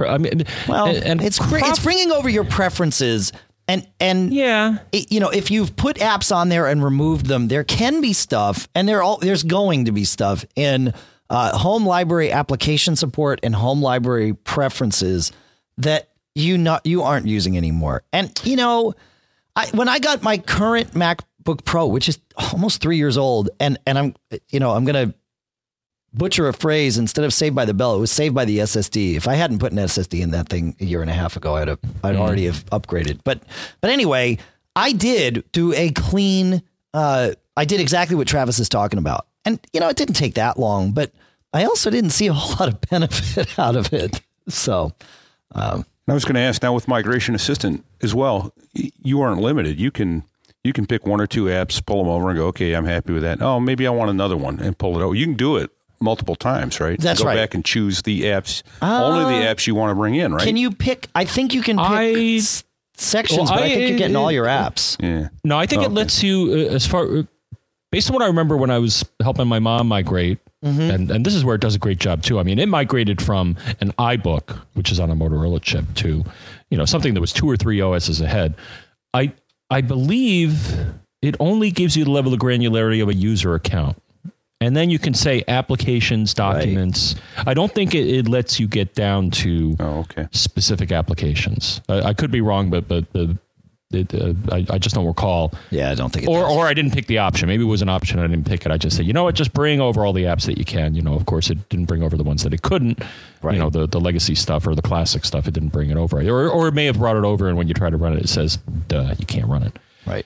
It's bringing over your preferences. And yeah, if you've put apps on there and removed them, there can be stuff, and there's going to be stuff in home library application support and home library preferences that you aren't using anymore. And when I got my current MacBook Pro, which is almost 3 years old, and I'm gonna butcher a phrase, instead of Saved by the Bell, it was Saved by the SSD. If I hadn't put an SSD in that thing a year and a half ago, I'd already have upgraded. But anyway, I did do a clean. I did exactly what Travis is talking about, and it didn't take that long. But I also didn't see a whole lot of benefit out of it. So I was going to ask now with Migration Assistant as well. You aren't limited. You can pick one or two apps, pull them over, and go, okay, I'm happy with that. Oh, maybe I want another one, and pull it over. You can do it multiple times, right? That's right. Go back and choose the apps, only the apps you want to bring in, right? Can you pick? I think you can pick sections, but I think you're getting all your apps. Yeah. No, I think it lets you, based on what I remember when I was helping my mom migrate, and this is where it does a great job too. I mean, it migrated from an iBook, which is on a Motorola chip, to something that was 2 or 3 OSs ahead. I believe it only gives you the level of granularity of a user account. And then you can say applications, documents. Right. I don't think it lets you get down to specific applications. I could be wrong, but I just don't recall. Yeah, I don't think it or I didn't pick the option. Maybe it was an option. I didn't pick it. I just said, you know what, just bring over all the apps that you can. You know, of course, it didn't bring over the ones that it couldn't. Right. You know, the legacy stuff or the classic stuff, it didn't bring it over. Or it may have brought it over, and when you try to run it, it says, duh, you can't run it. Right.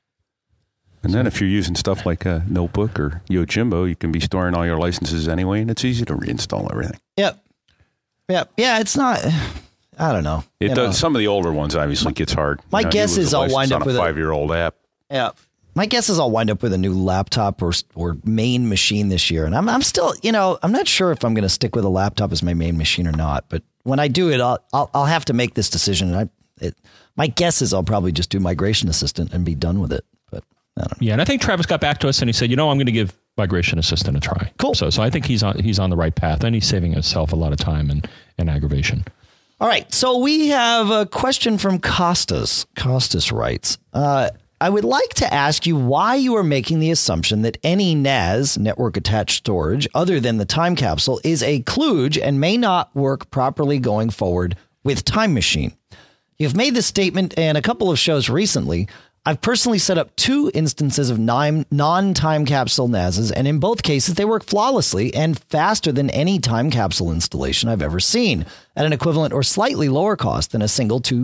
And then if you're using stuff like a notebook or Yojimbo, you can be storing all your licenses anyway, and it's easy to reinstall everything. Yep. Yeah, it's not... I don't know. It does. Some of the older ones obviously gets hard. My guess is I'll wind up with a 5-year-old app. Yeah. My guess is I'll wind up with a new laptop or main machine this year. And I'm still, I'm not sure if I'm going to stick with a laptop as my main machine or not. But when I do it, I'll have to make this decision. My guess is I'll probably just do Migration Assistant and be done with it. But I don't know. Yeah, and I think Travis got back to us and he said, I'm going to give Migration Assistant a try. Cool. So I think he's on the right path, and he's saving himself a lot of time and aggravation. All right, so we have a question from Costas. Costas writes, I would like to ask you why you are making the assumption that any NAS, network attached storage, other than the time capsule, is a kludge and may not work properly going forward with Time Machine. You've made this statement in a couple of shows recently. I've personally set up 2 instances of non-time capsule NASs, and in both cases, they work flawlessly and faster than any time capsule installation I've ever seen, at an equivalent or slightly lower cost than a single 2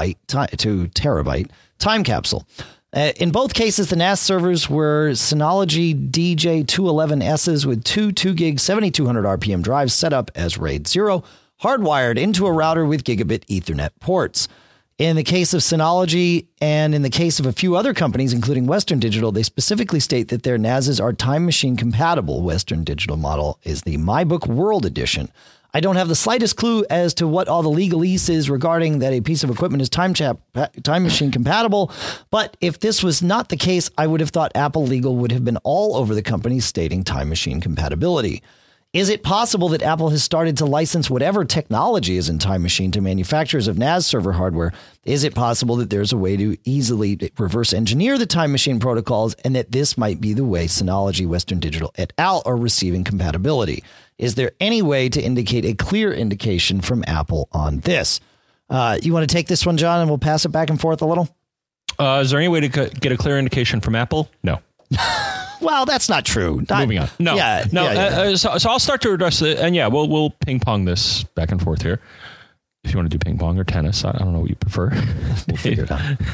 terabyte time capsule. In both cases, the NAS servers were Synology DJ211Ss with 2 2GB 7200 RPM drives set up as RAID 0, hardwired into a router with gigabit Ethernet ports. In the case of Synology and in the case of a few other companies, including Western Digital, they specifically state that their NASs are Time Machine compatible. Western Digital model is the MyBook World Edition. I don't have the slightest clue as to what all the legalese is regarding that a piece of equipment is Time Machine compatible, but if this was not the case, I would have thought Apple Legal would have been all over the company stating Time Machine compatibility. Is it possible that Apple has started to license whatever technology is in Time Machine to manufacturers of NAS server hardware? Is it possible that there's a way to easily reverse engineer the Time Machine protocols and that this might be the way Synology, Western Digital, et al. Are receiving compatibility? Is there any way to indicate a clear indication from Apple on this? You want to take this one, John, and we'll pass it back and forth a little? Is there any way to get a clear indication from Apple? No. Well, that's not true. Moving on. No. So I'll start to address it, and we'll ping pong this back and forth here. If you want to do ping pong or tennis, I don't know what you prefer. We'll figure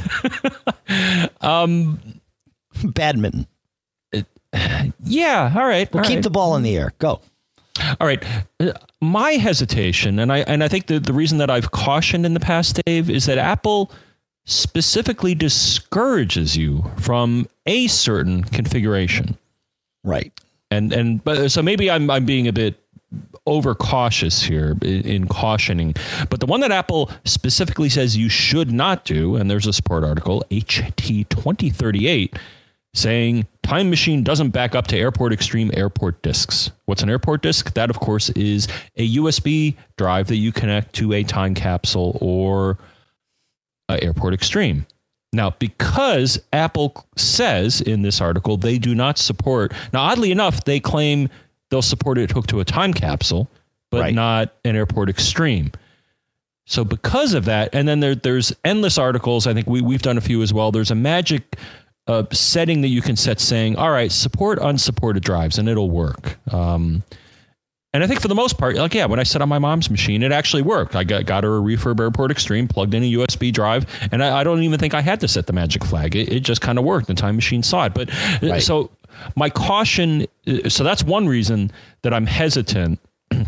it out. Badminton. Yeah. All right. We'll keep the ball in the air. Go. All right. My hesitation, and I think the reason that I've cautioned in the past, Dave, is that Apple specifically discourages you from a certain configuration. Right. But so maybe I'm being a bit overcautious here in cautioning, but the one that Apple specifically says you should not do, and there's a support article, HT 2038, saying Time Machine doesn't back up to Airport Extreme airport disks. What's an airport disk? That, of course, is a USB drive that you connect to a time capsule or Airport Extreme. Now, because Apple says in this article they do not support, now oddly enough, they claim they'll support it hooked to a time capsule, but not an Airport Extreme. So because of that, and then there's endless articles, I think we've done a few as well, there's a magic setting that you can set saying, all right, support unsupported drives, and it'll work. And I think for the most part, when I set on my mom's machine, it actually worked. I got her a refurb Airport Extreme, plugged in a USB drive, and I don't even think I had to set the magic flag. It just kind of worked. The Time Machine saw it. But so my caution, so that's one reason that I'm hesitant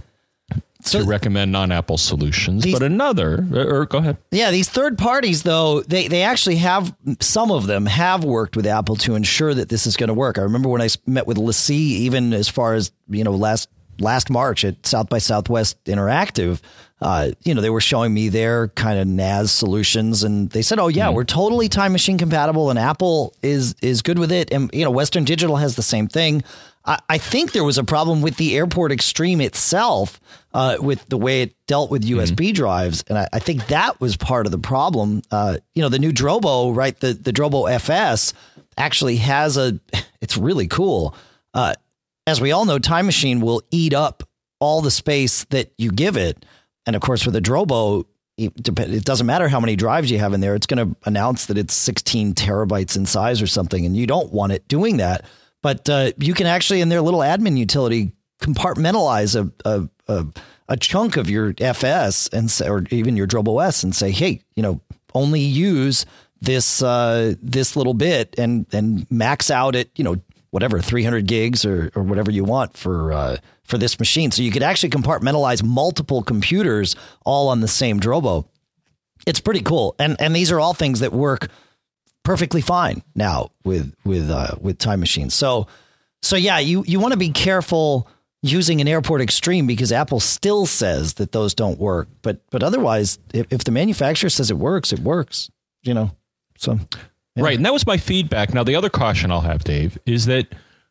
to recommend non-Apple solutions. But another, or go ahead. Yeah, these third parties, though, they actually have, some of them have worked with Apple to ensure that this is going to work. I remember when I met with LaCie, even as far as, last March at South by Southwest Interactive, they were showing me their kind of NAS solutions, and they said, we're totally Time Machine compatible, and Apple is good with it. And, Western Digital has the same thing. I think there was a problem with the Airport Extreme itself, with the way it dealt with USB drives. And I think that was part of the problem. The new Drobo, right? The Drobo FS actually has it's really cool. As we all know, Time Machine will eat up all the space that you give it. And of course, with a Drobo, it doesn't matter how many drives you have in there. It's going to announce that it's 16 terabytes in size or something, and you don't want it doing that. But you can actually, in their little admin utility, compartmentalize a chunk of your FS and say, or even your Drobo OS, and say, hey, only use this little bit and max out at whatever 300 gigs or whatever you want for this machine. So you could actually compartmentalize multiple computers all on the same Drobo. It's pretty cool, and these are all things that work perfectly fine now with Time Machine. So yeah, you want to be careful using an Airport Extreme, because Apple still says that those don't work. But otherwise, if the manufacturer says it works, it works. So yeah. Right, and that was my feedback. Now, the other caution I'll have, Dave, is that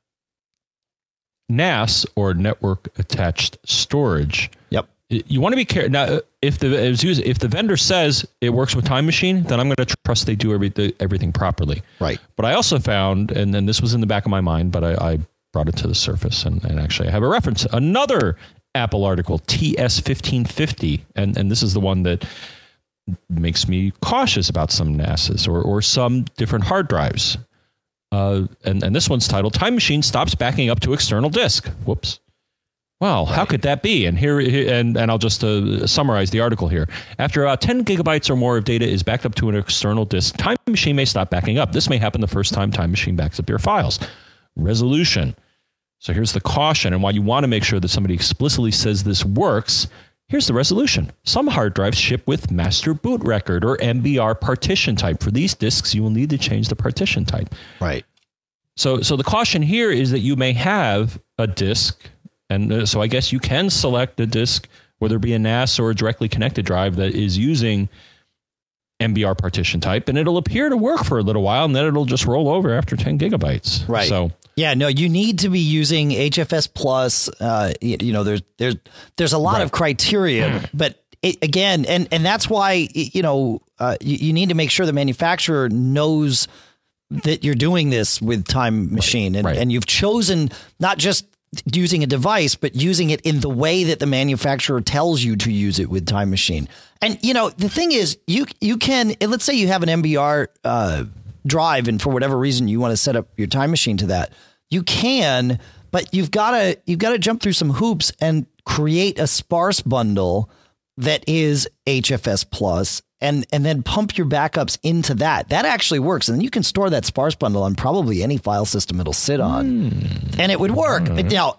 NAS, or network attached storage. Yep. You want to be careful. Now, if the vendor says it works with Time Machine, then I'm going to trust they do everything properly. Right. But I also found, and then this was in the back of my mind, but I brought it to the surface, and actually I have a reference, another Apple article, TS1550, and this is the one that makes me cautious about some NASs or some different hard drives. And this one's titled, Time Machine Stops Backing Up to External Disk. Whoops. Wow, right. How could that be? And here, and I'll just summarize the article here. After about 10 gigabytes or more of data is backed up to an external disk, Time Machine may stop backing up. This may happen the first time Time Machine backs up your files. Resolution. So here's the caution, and why you want to make sure that somebody explicitly says this works. Here's the resolution. Some hard drives ship with master boot record, or MBR partition type. For these disks, you will need to change the partition type. Right. So the caution here is that you may have a disk, and so I guess you can select a disk, whether it be a NAS or a directly connected drive, that is using MBR partition type, and it'll appear to work for a little while, and then it'll just roll over after 10 gigabytes. Right. So yeah, no, you need to be using HFS Plus. There's a lot of criteria, but again, and that's why you need to make sure the manufacturer knows that you're doing this with Time Machine, and you've chosen not just using a device, but using it in the way that the manufacturer tells you to use it with Time Machine. And, the thing is, you can, let's say you have an MBR drive, and for whatever reason you want to set up your Time Machine to that, you can, but you've got to jump through some hoops and create a sparse bundle that is HFS Plus, and then pump your backups into that. That actually works. And then you can store that sparse bundle on probably any file system it'll sit on. And it would work. Now,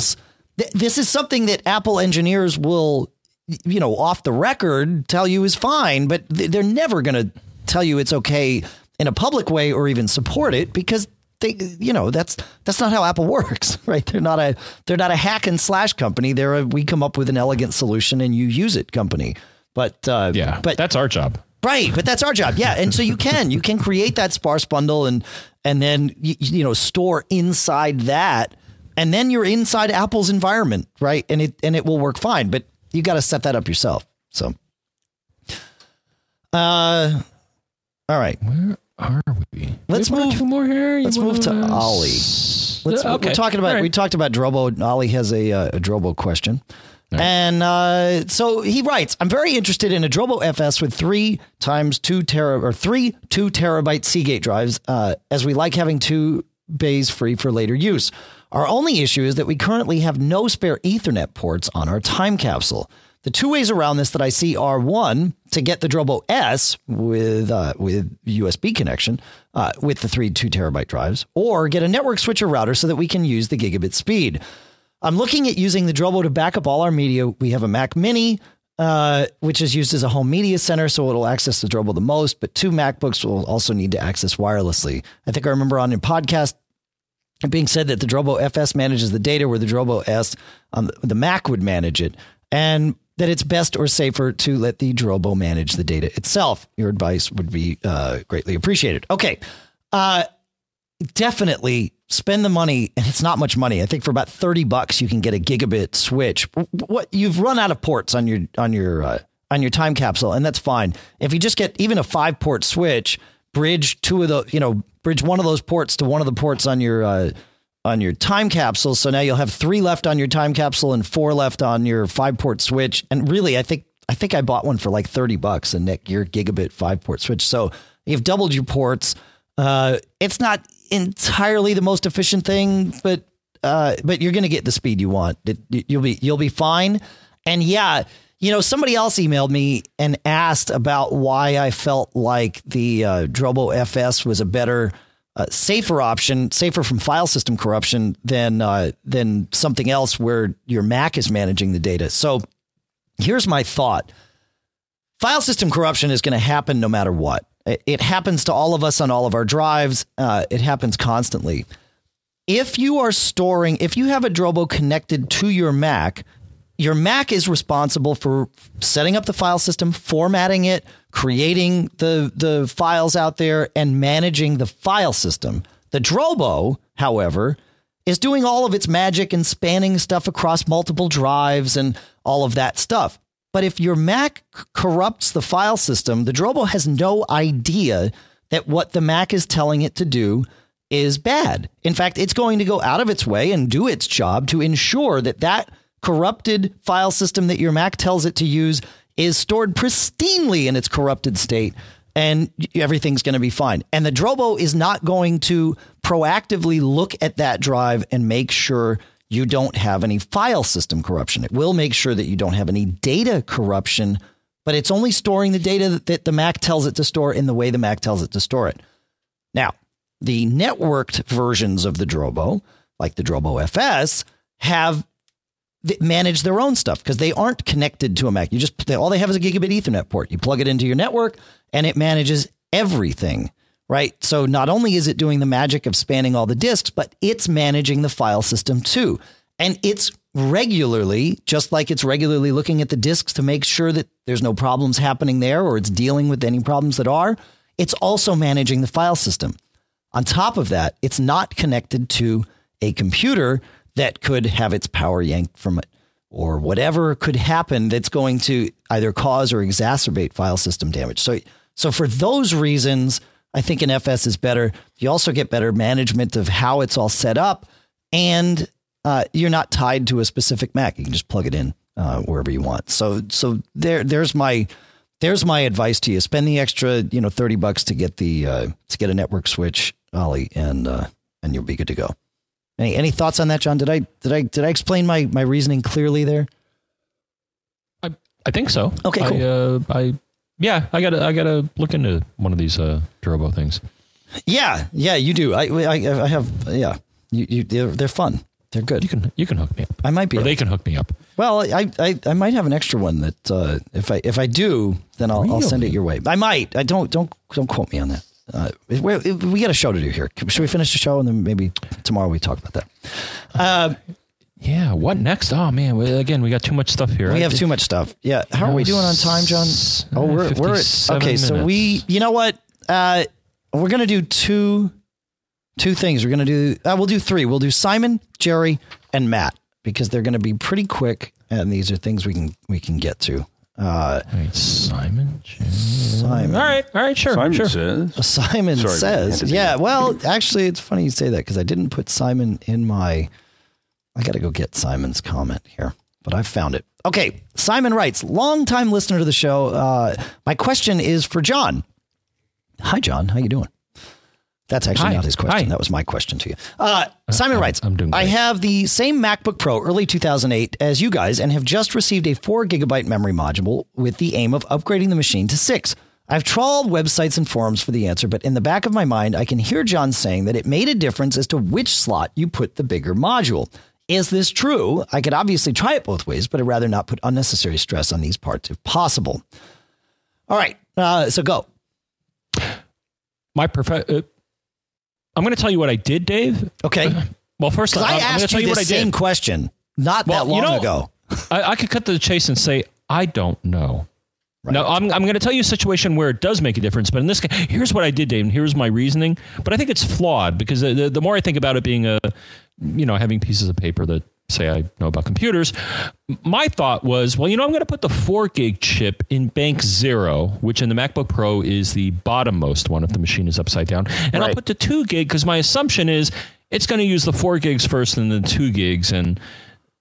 this is something that Apple engineers will, off the record tell you is fine, but they're never going to tell you it's okay in a public way or even support it, because that's not how Apple works, right? They're not a hack and slash company. We come up with an elegant solution and you use it company. But that's our job. Right. But that's our job. Yeah. And so you can create that sparse bundle and then, store inside that, and then you're inside Apple's environment. Right. And it will work fine, but you got to set that up yourself. So, all right. Where are we? Let's move. Two more here. Let's move to Ollie. Okay. We're talking about. Right. We talked about Drobo. Ollie has a Drobo question. Right. And so he writes, I'm very interested in a Drobo FS with 3 times 2 terabyte Seagate drives, as we like having 2 bays free for later use. Our only issue is that we currently have no spare Ethernet ports on our time capsule. The 2 ways around this that I see are, 1, to get the Drobo S with USB connection with the 3 2 terabyte drives, or get a network switcher router so that we can use the gigabit speed. I'm looking at using the Drobo to back up all our media. We have a Mac Mini, which is used as a home media center, so it'll access the Drobo the most, but 2 MacBooks will also need to access wirelessly. I think I remember on your podcast it being said that the Drobo FS manages the data where the Drobo S, the Mac, would manage it, and that it's best or safer to let the Drobo manage the data itself. Your advice would be greatly appreciated. Okay. Definitely spend the money, and it's not much money. I think for about $30 you can get a gigabit switch. What you've run out of ports on your time capsule, and that's fine. If you just get even a 5-port switch, bridge one of those ports to one of the ports on your time capsule. So now you'll have 3 left on your time capsule and 4 left on your 5-port switch. And really, I think I think I bought one for like $30, a Netgear Gigabit 5-port switch. So you've doubled your ports. It's not entirely the most efficient thing, but you're going to get the speed you want. You'll be fine. And yeah, somebody else emailed me and asked about why I felt like the Drobo FS was a better, safer option, safer from file system corruption than something else where your Mac is managing the data. So here's my thought. File system corruption is going to happen no matter what. It happens to all of us on all of our drives. It happens constantly. If you have a Drobo connected to your Mac is responsible for setting up the file system, formatting it, creating the files out there, and managing the file system. The Drobo, however, is doing all of its magic and spanning stuff across multiple drives and all of that stuff. But if your Mac corrupts the file system, the Drobo has no idea that what the Mac is telling it to do is bad. In fact, it's going to go out of its way and do its job to ensure that corrupted file system that your Mac tells it to use is stored pristinely in its corrupted state, and everything's going to be fine. And the Drobo is not going to proactively look at that drive and make sure you don't have any file system corruption. It will make sure that you don't have any data corruption, but it's only storing the data that the Mac tells it to store in the way the Mac tells it to store it. Now, the networked versions of the Drobo, like the Drobo FS, have managed their own stuff because they aren't connected to a Mac. All they have is a gigabit Ethernet port. You plug it into your network and it manages everything. Right. So not only is it doing the magic of spanning all the disks, but it's managing the file system, too. And it's regularly, just like it's regularly looking at the disks to make sure that there's no problems happening there or it's dealing with any problems that are. It's also managing the file system. On top of that, it's not connected to a computer that could have its power yanked from it or whatever could happen that's going to either cause or exacerbate file system damage. So for those reasons, I think an FS is better. You also get better management of how it's all set up, and you're not tied to a specific Mac. You can just plug it in wherever you want. So there's my advice to you. Spend the extra $30 to get a network switch, Ollie, and you'll be good to go. Any thoughts on that, John? Did I explain my reasoning clearly there? I think so. Okay, cool. I gotta look into one of these Drobo things. Yeah, you do. I have. Yeah, they're fun. They're good. You can hook me up. I might be. Or they can hook me up. Well, I might have an extra one that if I do, then I'll send it your way. I might. I don't quote me on that. We got a show to do here. Should we finish the show and then maybe tomorrow we talk about that? Yeah. What next? Oh man. We got too much stuff here. We have too much stuff. Yeah. How are we doing on time, John? Oh, we're at, okay. Minutes. So you know what? We're going to do two things. We're going to do, we'll do three. We'll do Simon, Jerry, and Matt because they're going to be pretty quick. And these are things we can get to. Wait, Simon, Jerry. Simon. All right. Sure. Simon says. Simon says. Yeah. Well, actually, it's funny you say that because I didn't put Simon in my. I got to go get Simon's comment here, but I found it. Okay. Simon writes, longtime listener to the show. My question is for John. Hi, John. How you doing? That's actually not his question. Hi. That was my question to you. Simon writes, I'm doing great. I have the same MacBook Pro early 2008 as you guys and have just received a 4 gigabyte memory module with the aim of upgrading the machine to 6. I've trawled websites and forums for the answer, but in the back of my mind, I can hear John saying that it made a difference as to which slot you put the bigger module. Is this true? I could obviously try it both ways, but I'd rather not put unnecessary stress on these parts if possible. All right. So go. I'm going to tell you what I did, Dave. Okay. Well, first, I I'm going asked to tell you the what I did. same question not that long ago. I could cut to the chase and say, I don't know. Right. Now, I'm going to tell you a situation where it does make a difference. But in this case, here's what I did, Dave, and here's my reasoning. But I think it's flawed because the more I think about it being having pieces of paper that say I know about computers, my thought was, I'm going to put the 4 gig chip in bank 0, which in the MacBook Pro is the bottommost one if the machine is upside down. And I'll put the 2 gig because my assumption is it's going to use the 4 gigs first and then 2 gigs. And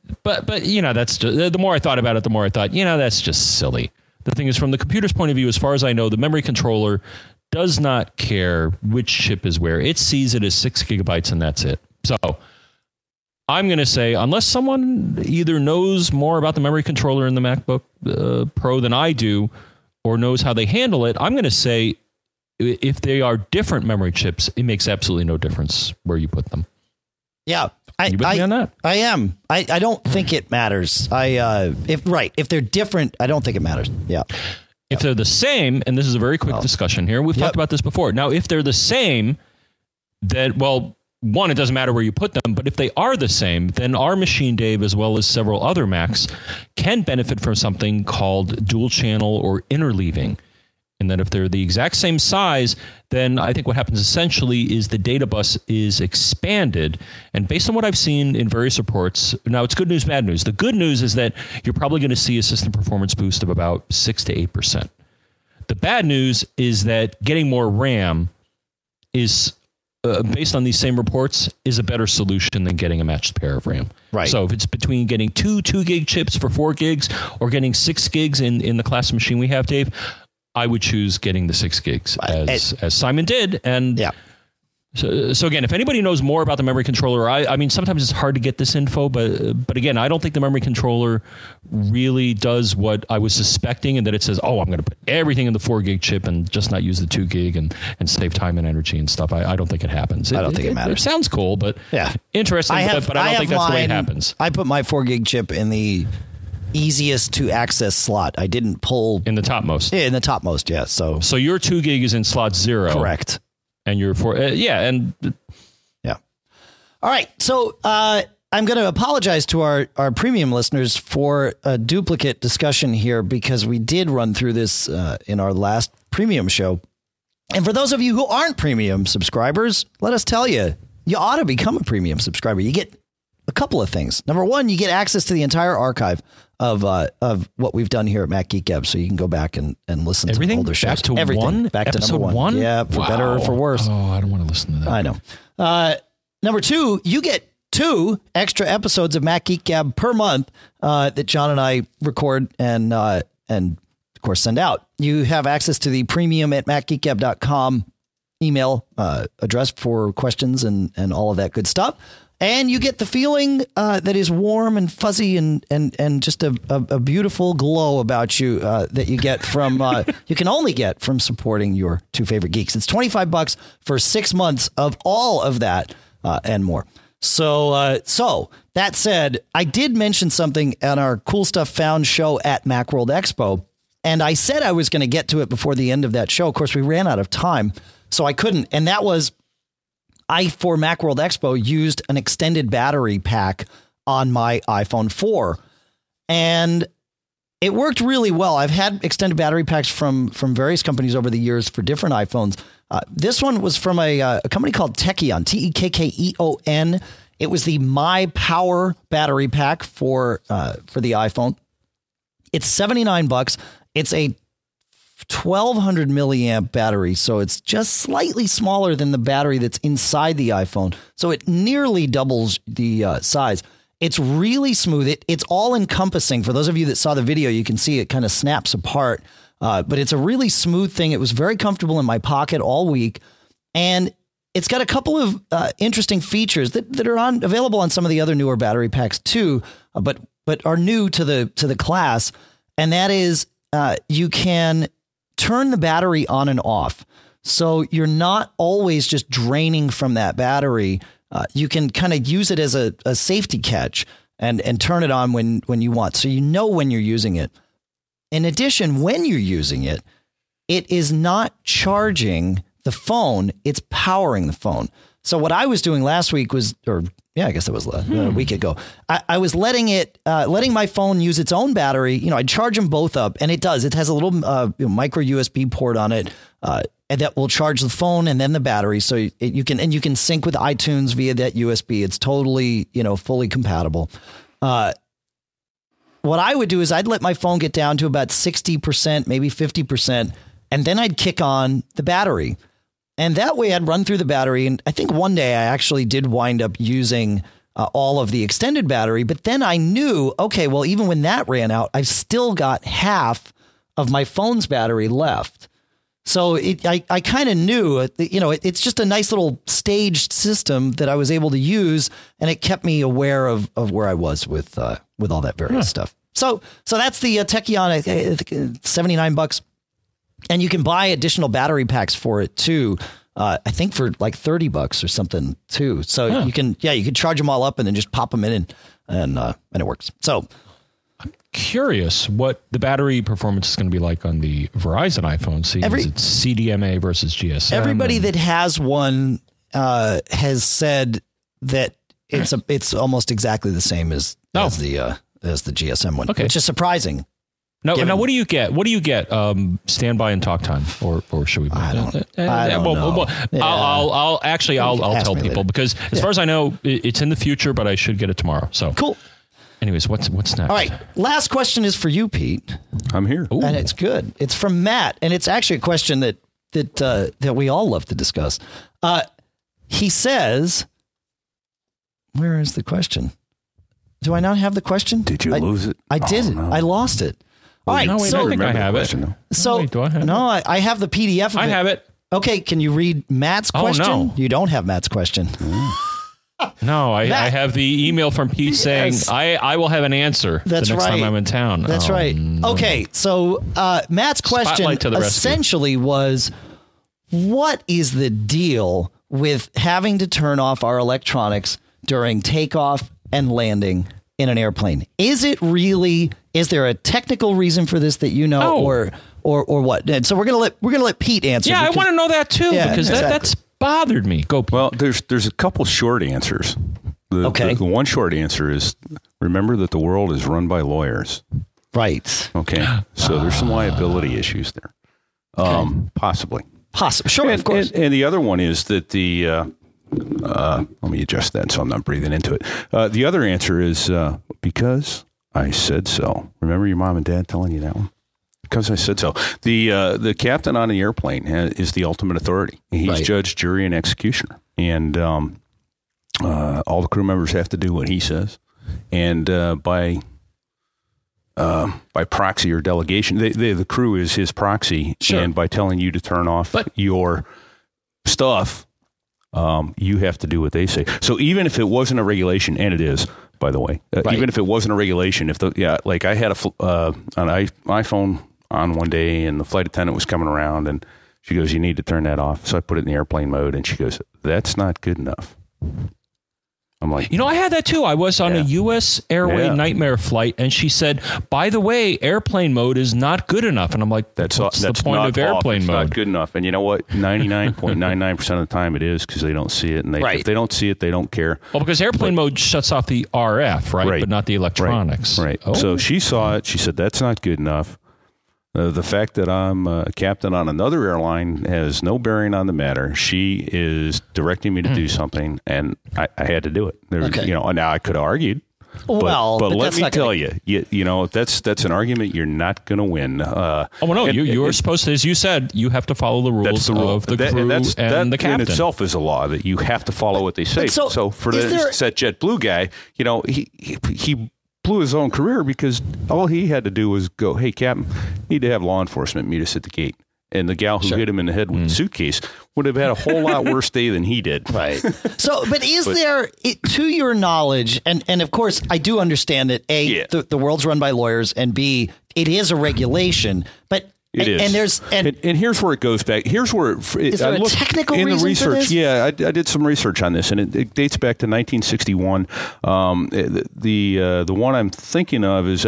But you know, that's just, the more I thought about it, the more I thought, you know, that's just silly. The thing is, from the computer's point of view, as far as I know, the memory controller does not care which chip is where. It sees it as 6 gigabytes and that's it. So I'm going to say, unless someone either knows more about the memory controller in the MacBook Pro than I do, or knows how they handle it, I'm going to say if they are different memory chips, it makes absolutely no difference where you put them. Yeah. You with me on that? I am. I don't think it matters. If they're different, I don't think it matters. Yeah. If they're the same, and this is a very quick discussion here, we've talked about this before. Now, if they're the same, then, well, one, it doesn't matter where you put them, but if they are the same, then our machine, Dave, as well as several other Macs, can benefit from something called dual channel or interleaving. And that if they're the exact same size, then I think what happens essentially is the data bus is expanded. And based on what I've seen in various reports, now it's good news, bad news. The good news is that you're probably going to see a system performance boost of about 6 to 8%. The bad news is that getting more RAM is, based on these same reports, is a better solution than getting a matched pair of RAM. Right. So if it's between getting 2 gig chips for 4 gigs or getting 6 gigs in the class of machine we have, Dave, I would choose getting the 6 gigs as Simon did. And yeah. So again, if anybody knows more about the memory controller, I mean, sometimes it's hard to get this info, but again, I don't think the memory controller really does what I was suspecting, and that it says, oh, I'm going to put everything in the 4 gig chip and just not use the 2 gig and save time and energy and stuff. I don't think it happens. I don't think it matters. It sounds cool, but interesting, but I don't think that's the way it happens. I put my 4 gig chip in the easiest to access slot. I didn't pull in the topmost. Yeah, in the topmost. Yeah. So your 2 gig is in slot 0. Correct. And your 4. Yeah. All right. So I'm going to apologize to our premium listeners for a duplicate discussion here, because we did run through this in our last premium show. And for those of you who aren't premium subscribers, let us tell you, you ought to become a premium subscriber. You get a couple of things. Number one, you get access to the entire archive of what we've done here at Mac Geek Gab, so you can go back and listen to older shows. Back to number one. Yeah, for better or for worse. Oh, I don't want to listen to that. I know. Number two, you get 2 extra episodes of Mac Geek Gab per month that John and I record and of course send out. You have access to the premium at macgeekgab.com email address for questions and all of that good stuff. And you get the feeling that is warm and fuzzy and just a beautiful glow about you that you get from you can only get from supporting your 2 favorite geeks. It's $25 for 6 months of all of that and more. So that said, I did mention something on our Cool Stuff Found show at Macworld Expo, and I said I was going to get to it before the end of that show. Of course, we ran out of time, so I couldn't. And that was, for Macworld Expo, used an extended battery pack on my iPhone 4, and it worked really well. I've had extended battery packs from various companies over the years for different iPhones. This one was from a company called Tekion, Tekkeon. It was the My Power battery pack for the iPhone. It's $79. It's a 1200 milliamp battery, so it's just slightly smaller than the battery that's inside the iPhone. So it nearly doubles the size. It's really smooth. It's all encompassing. For those of you that saw the video, you can see it kind of snaps apart. But it's a really smooth thing. It was very comfortable in my pocket all week, and it's got a couple of interesting features that are available on some of the other newer battery packs too, but are new to the class. And that is, you can turn the battery on and off. So you're not always just draining from that battery. You can kind of use it as a safety catch and turn it on when you want. So you know when you're using it. In addition, when you're using it, it is not charging the phone. It's powering the phone. So what I was doing last week was, I guess it was a week ago. I was letting my phone use its own battery. You know, I'd charge them both up, and it does. It has a little micro USB port on it that will charge the phone and then the battery. So you can sync with iTunes via that USB. It's totally, fully compatible. What I would do is I'd let my phone get down to about 60%, maybe 50%, and then I'd kick on the battery. And that way I'd run through the battery. And I think one day I actually did wind up using all of the extended battery. But then I knew, okay, well, even when that ran out, I've still got half of my phone's battery left. So I kind of knew, it's just a nice little staged system that I was able to use, and it kept me aware of where I was with all that various stuff. So that's the Techion, $79, and you can buy additional battery packs for it too. I think for like $30 or something too. So you can charge them all up and then just pop them in and it works. So. Curious what the battery performance is going to be like on the Verizon iPhone. See, it's CDMA versus GSM. Everybody that has one has said that it's almost exactly the same as the GSM one, which is surprising. Now what do you get? What do you get? Standby and talk time, or should we? I don't know. I'll tell people later. Because as far as I know, it's in the future, but I should get it tomorrow. So cool. Anyways, what's next? All right. Last question is for you, Pete. I'm here. Ooh. And it's good. It's from Matt. And it's actually a question that we all love to discuss. He says, where is the question? Do I not have the question? Did you lose it? I did. No. I lost it. All right. No, wait, I think I have it. So, do I have it? I have the PDF of it. I have it. Okay. Can you read Matt's question? Oh, no. You don't have Matt's question. No, I have the email from Pete saying I will have an answer the next time I'm in town. That's right. No. Okay, so Matt's question essentially was, what is the deal with having to turn off our electronics during takeoff and landing in an airplane? Is there a technical reason for this that you know, or what? And so we're gonna let Pete answer. Yeah, I want to know that too, because that's bothered me. Go, Pete. Well, there's a couple short answers. The one short answer is, remember that the world is run by lawyers. Right. Okay. So there's some liability issues there. Possibly. Sure, of course. And the other one is that let me adjust that so I'm not breathing into it. The other answer is because I said so. Remember your mom and dad telling you that one? Because I said so. The captain on the airplane is the ultimate authority. He's judge, jury, and executioner. And all the crew members have to do what he says. And by proxy or delegation, the crew is his proxy. Sure. And by telling you to turn off your stuff, you have to do what they say. So even if it wasn't a regulation, and it is, by the way, even if it wasn't a regulation, like I had an iPhone on one day, and the flight attendant was coming around, and she goes, "You need to turn that off." So I put it in the airplane mode, and she goes, "That's not good enough." I'm like, I had that too. I was on a U.S. Airway Nightmare flight, and she said, "By the way, airplane mode is not good enough." And I'm like, that's the point of airplane mode? Not good enough. And you know what? 99.99% of the time it is, because they don't see it, and if they don't see it, they don't care. Well, because airplane mode shuts off the RF, right? But not the electronics. Right. Oh. So she saw it. She said, "That's not good enough." The fact that I'm a captain on another airline has no bearing on the matter. She is directing me to do something, and I had to do it. Now I could have argued. But let me tell you, that's an argument you're not going to win. You are supposed to, as you said, you have to follow the rules of the crew and the captain. In itself is a law that you have to follow what they say. So for that JetBlue guy, he blew his own career because all he had to do was go, "Hey, Captain, need to have law enforcement meet us at the gate." And the gal who hit him in the head with the suitcase would have had a whole lot worse day than he did. Right. So, but there, to your knowledge, and of course, I do understand that the world's run by lawyers, and B, it is a regulation, but it is. And here's where it goes back. Here's where is there a technical reason the research. For this? Yeah, I did some research on this, and it dates back to 1961. The one I'm thinking of is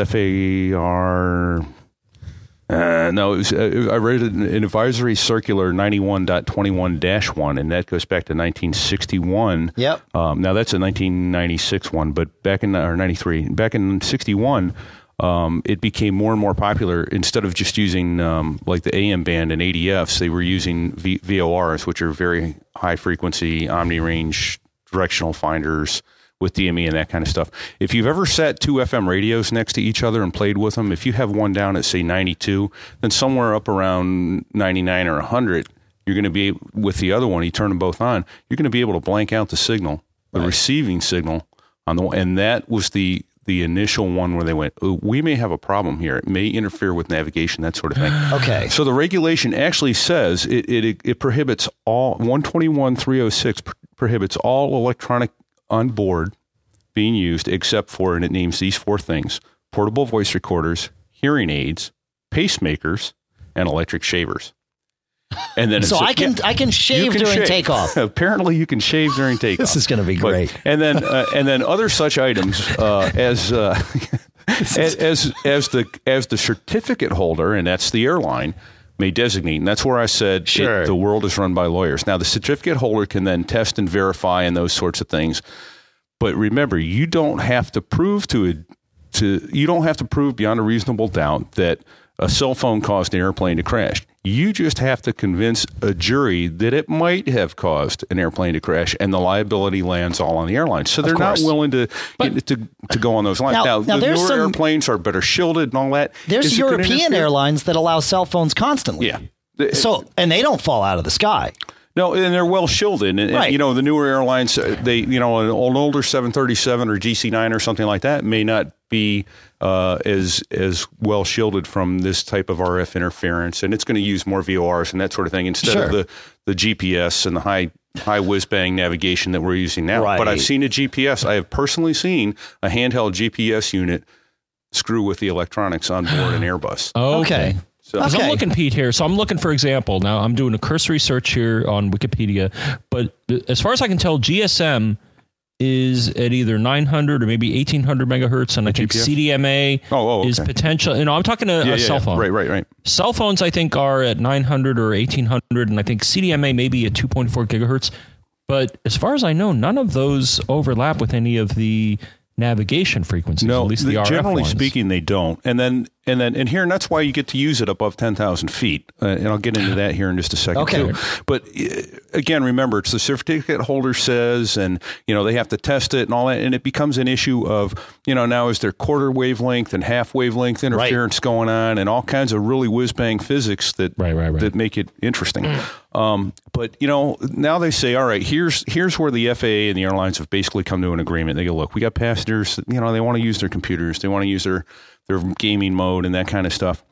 FAR. No, it was, I read an advisory circular 91.21-1, and that goes back to 1961. Yep. Now that's a 1996 one, but back in 93, back in 61. It became more and more popular. Instead of just using like the AM band and ADFs, they were using VORs, which are very high frequency omni-range directional finders with DME and that kind of stuff. If you've ever set two FM radios next to each other and played with them, if you have one down at, say, 92, then somewhere up around 99 or 100, you're going to be, with the other one, you turn them both on, you're going to be able to blank out the signal, the receiving signal, and that was the initial one where they went, oh, we may have a problem here. It may interfere with navigation, that sort of thing. Okay. So the regulation actually says it prohibits all 121.306 prohibits all electronic on board being used except for, and it names these 4 things: portable voice recorders, hearing aids, pacemakers, and electric shavers. And then so I can shave during takeoff. Apparently, you can shave during takeoff. This is going to be great. And then other such items as the certificate holder, and that's the airline, may designate. And that's where I said the world is run by lawyers. Now, the certificate holder can then test and verify and those sorts of things. But remember, you don't have to prove beyond a reasonable doubt that a cell phone caused an airplane to crash. You just have to convince a jury that it might have caused an airplane to crash, and the liability lands all on the airline. So they're not willing to go on those lines. Now the newer airplanes are better shielded and all that. There's European airlines that allow cell phones constantly. Yeah. And they don't fall out of the sky. No, and they're well shielded. And right. The newer airlines, an older 737 or GC9 or something like that may not be as well shielded from this type of RF interference, and it's going to use more VORs and that sort of thing instead of the GPS and the high whiz-bang navigation that we're using now. Right. But I've seen a GPS. I have personally seen a handheld GPS unit screw with the electronics on board an Airbus. Okay. So I'm looking, Pete, here. So I'm looking, for example, now I'm doing a cursory search here on Wikipedia, but as far as I can tell, GSM is at either 900 or maybe 1800 megahertz, and I think CDMA is potential. I'm talking a cell phone. Right. Cell phones, I think, are at 900 or 1800, and I think CDMA may be at 2.4 gigahertz. But as far as I know, none of those overlap with any of the navigation frequencies. No, at least the RF generally ones. speaking, they don't. And that's why you get to use it above 10,000 feet. And I'll get into that here in just a second too. But again, remember, it's the certificate holder says, and they have to test it and all that, and it becomes an issue of now is there quarter wavelength and half wavelength interference going on, and all kinds of really whiz bang physics that that make it interesting. But now they say, all right, here's where the FAA and the airlines have basically come to an agreement. They go, look, we got passengers. They want to use their computers. They want to use their gaming mode and that kind of stuff.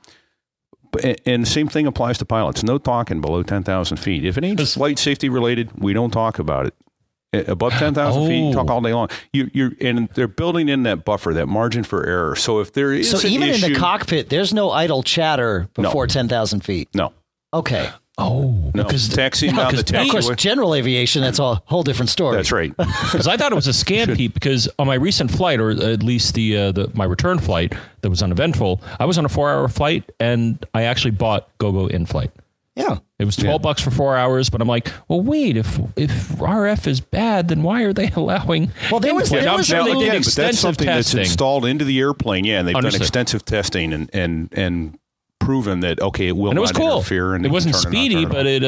And the same thing applies to pilots. No talking below 10,000 feet. If it ain't flight safety related, we don't talk about it. Above 10,000 feet, talk all day long. And they're building in that buffer, that margin for error. So if there is an even issue, in the cockpit, there's no idle chatter before 10,000 feet. No. Okay. Oh, no. Taxiing down the taxiway. Of course, general aviation, that's a whole different story. That's right. Because I thought it was a scam, Pete, because on my recent flight, or at least my return flight that was uneventful, I was on a 4-hour flight, and I actually bought GoGo in-flight. Yeah. It was $12 for 4 hours, but I'm like, well, wait, if RF is bad, then why are they allowing? Well, there was but that's something testing. that's installed into the airplane. Yeah, and they've done extensive testing and proven that it will not interfere. And it wasn't speedy, but it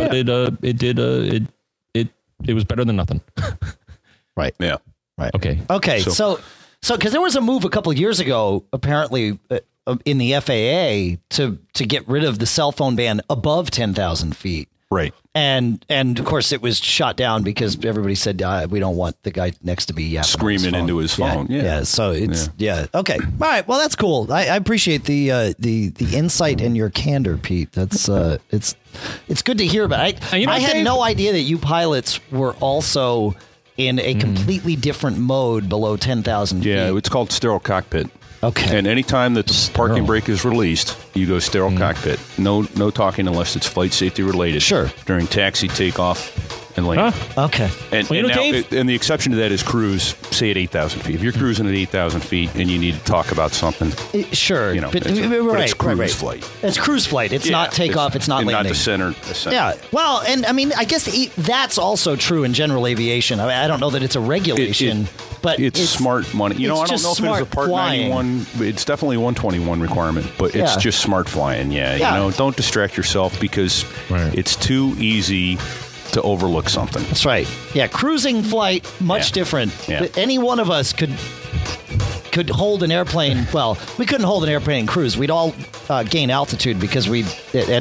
was better than nothing. Right. Yeah. Right. Okay. So because there was a move a couple of years ago, apparently in the FAA to get rid of the cell phone ban above 10,000 feet. Right. And of course it was shot down because everybody said we don't want the guy next to me screaming into his phone. Yeah. So it's okay. All right. Well, that's cool. I appreciate the insight and your candor, Pete. That's it's good to hear about. I had no idea that you pilots were also in a completely different mode below 10,000 feet. Yeah, it's called sterile cockpit. Okay. And anytime that the parking brake is released, you go sterile cockpit. No talking unless it's flight safety related. Sure. During taxi, takeoff, and landing. Okay. And the exception to that is cruise, say at 8,000 feet. If you're cruising at 8,000 feet and you need to talk about something. Sure. But it's cruise flight. It's cruise flight. It's not takeoff. It's not landing. Not descent or ascent. Yeah. Well, and I mean, I guess that's also true in general aviation. I mean, I don't know that it's a regulation. But it's smart money. I don't know if it's a Part 91. It's definitely a 121 requirement, but it's just smart flying. Yeah. Don't distract yourself because it's too easy to overlook something. That's right. Yeah, cruising flight, much different. Yeah. Any one of us could hold an airplane. Well, we couldn't hold an airplane and cruise. We'd all gain altitude because at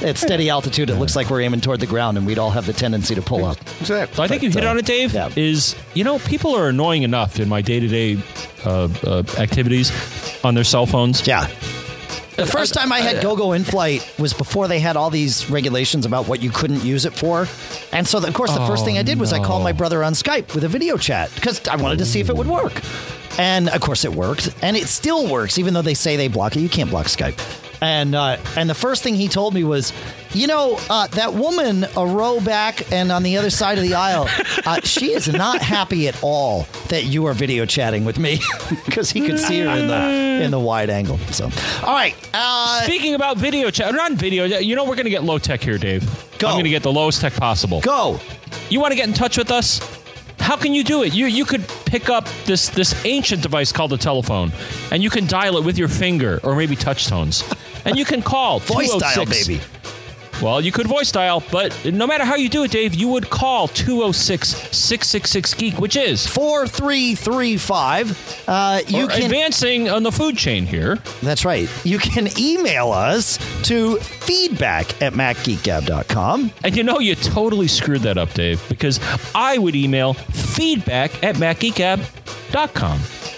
At steady altitude, it looks like we're aiming toward the ground, and we'd all have the tendency to pull up. Exactly. So I think you hit on it, Dave, yeah. is, people are annoying enough in my day-to-day activities on their cell phones. Yeah. The first time I had GoGo in flight was before they had all these regulations about what you couldn't use it for. And so, of course, the first thing I did was I called my brother on Skype with a video chat because I wanted to see if it would work. And, of course, it worked. And it still works, even though they say they block it. You can't block Skype. And the first thing he told me was, that woman a row back and on the other side of the aisle, she is not happy at all that you are video chatting with me because he could see her in the wide angle. So, all right. Speaking about video chat, not video, we're going to get low tech here, Dave. Go. I'm going to get the lowest tech possible. Go. You want to get in touch with us? How can you do it? You could pick up this ancient device called a telephone, and you can dial it with your finger or maybe touch tones. And you can call Voice dial, baby. Well, you could voice dial, but no matter how you do it, Dave, you would call 206-666-GEEK, which is 4335. Advancing on the food chain here. That's right. You can email us to feedback@macgeekgab.com. And you totally screwed that up, Dave, because I would email feedback@macgeekgab.com.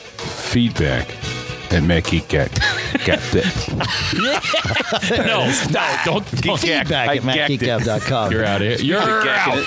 Feedback@macgeekgab.com. No, don't. Feedback@macgeekgab.com. You're out of here. You're out.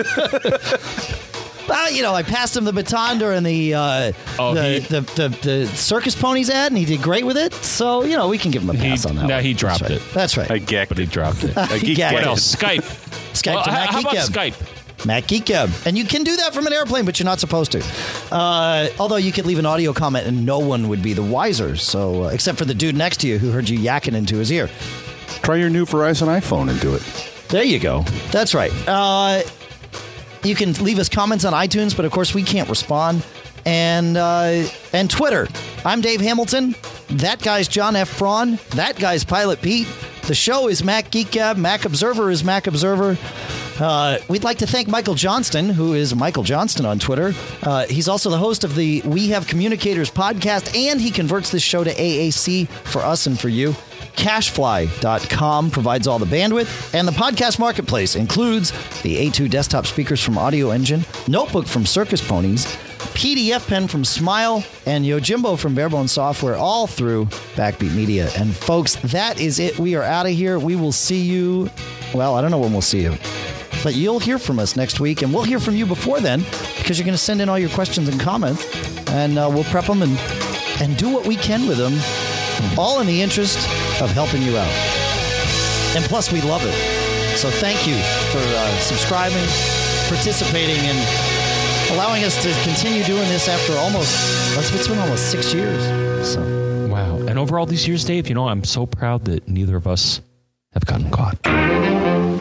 I passed him the baton during the circus ponies ad, and he did great with it. So, we can give him a pass on that. No, one. he dropped it. That's right. I geeked But he dropped it. What else? Skype. Skype to Mac How Geek about Gab. Skype? Mac Geek Gab. And you can do that from an airplane, but you're not supposed to. Although you could leave an audio comment and no one would be the wiser. So, except for the dude next to you who heard you yakking into his ear. Try your new Verizon iPhone and do it. There you go. That's right. You can leave us comments on iTunes, but of course we can't respond. And Twitter. I'm Dave Hamilton. That guy's John F. Braun. That guy's Pilot Pete. The show is Mac Geek Gab. Mac Observer is Mac Observer. We'd like to thank Michael Johnston, who is Michael Johnston on Twitter. He's also the host of the We Have Communicators podcast, and he converts this show to AAC for us and for you. Cashfly.com provides all the bandwidth, and the podcast marketplace includes the A2 desktop speakers from Audio Engine, Notebook from Circus Ponies, PDF Pen from Smile, and Yojimbo from Barebone Software, all through Backbeat Media. And folks, that is it. We are out of here. We will see you. Well, I don't know when we'll see you, but you'll hear from us next week, and we'll hear from you before then because you're going to send in all your questions and comments, and we'll prep them and do what we can with them, all in the interest of helping you out. And plus, we love it. So thank you for subscribing, participating, and allowing us to continue doing this after it's been almost 6 years. So Wow. And over all these years, Dave, I'm so proud that neither of us have gotten caught.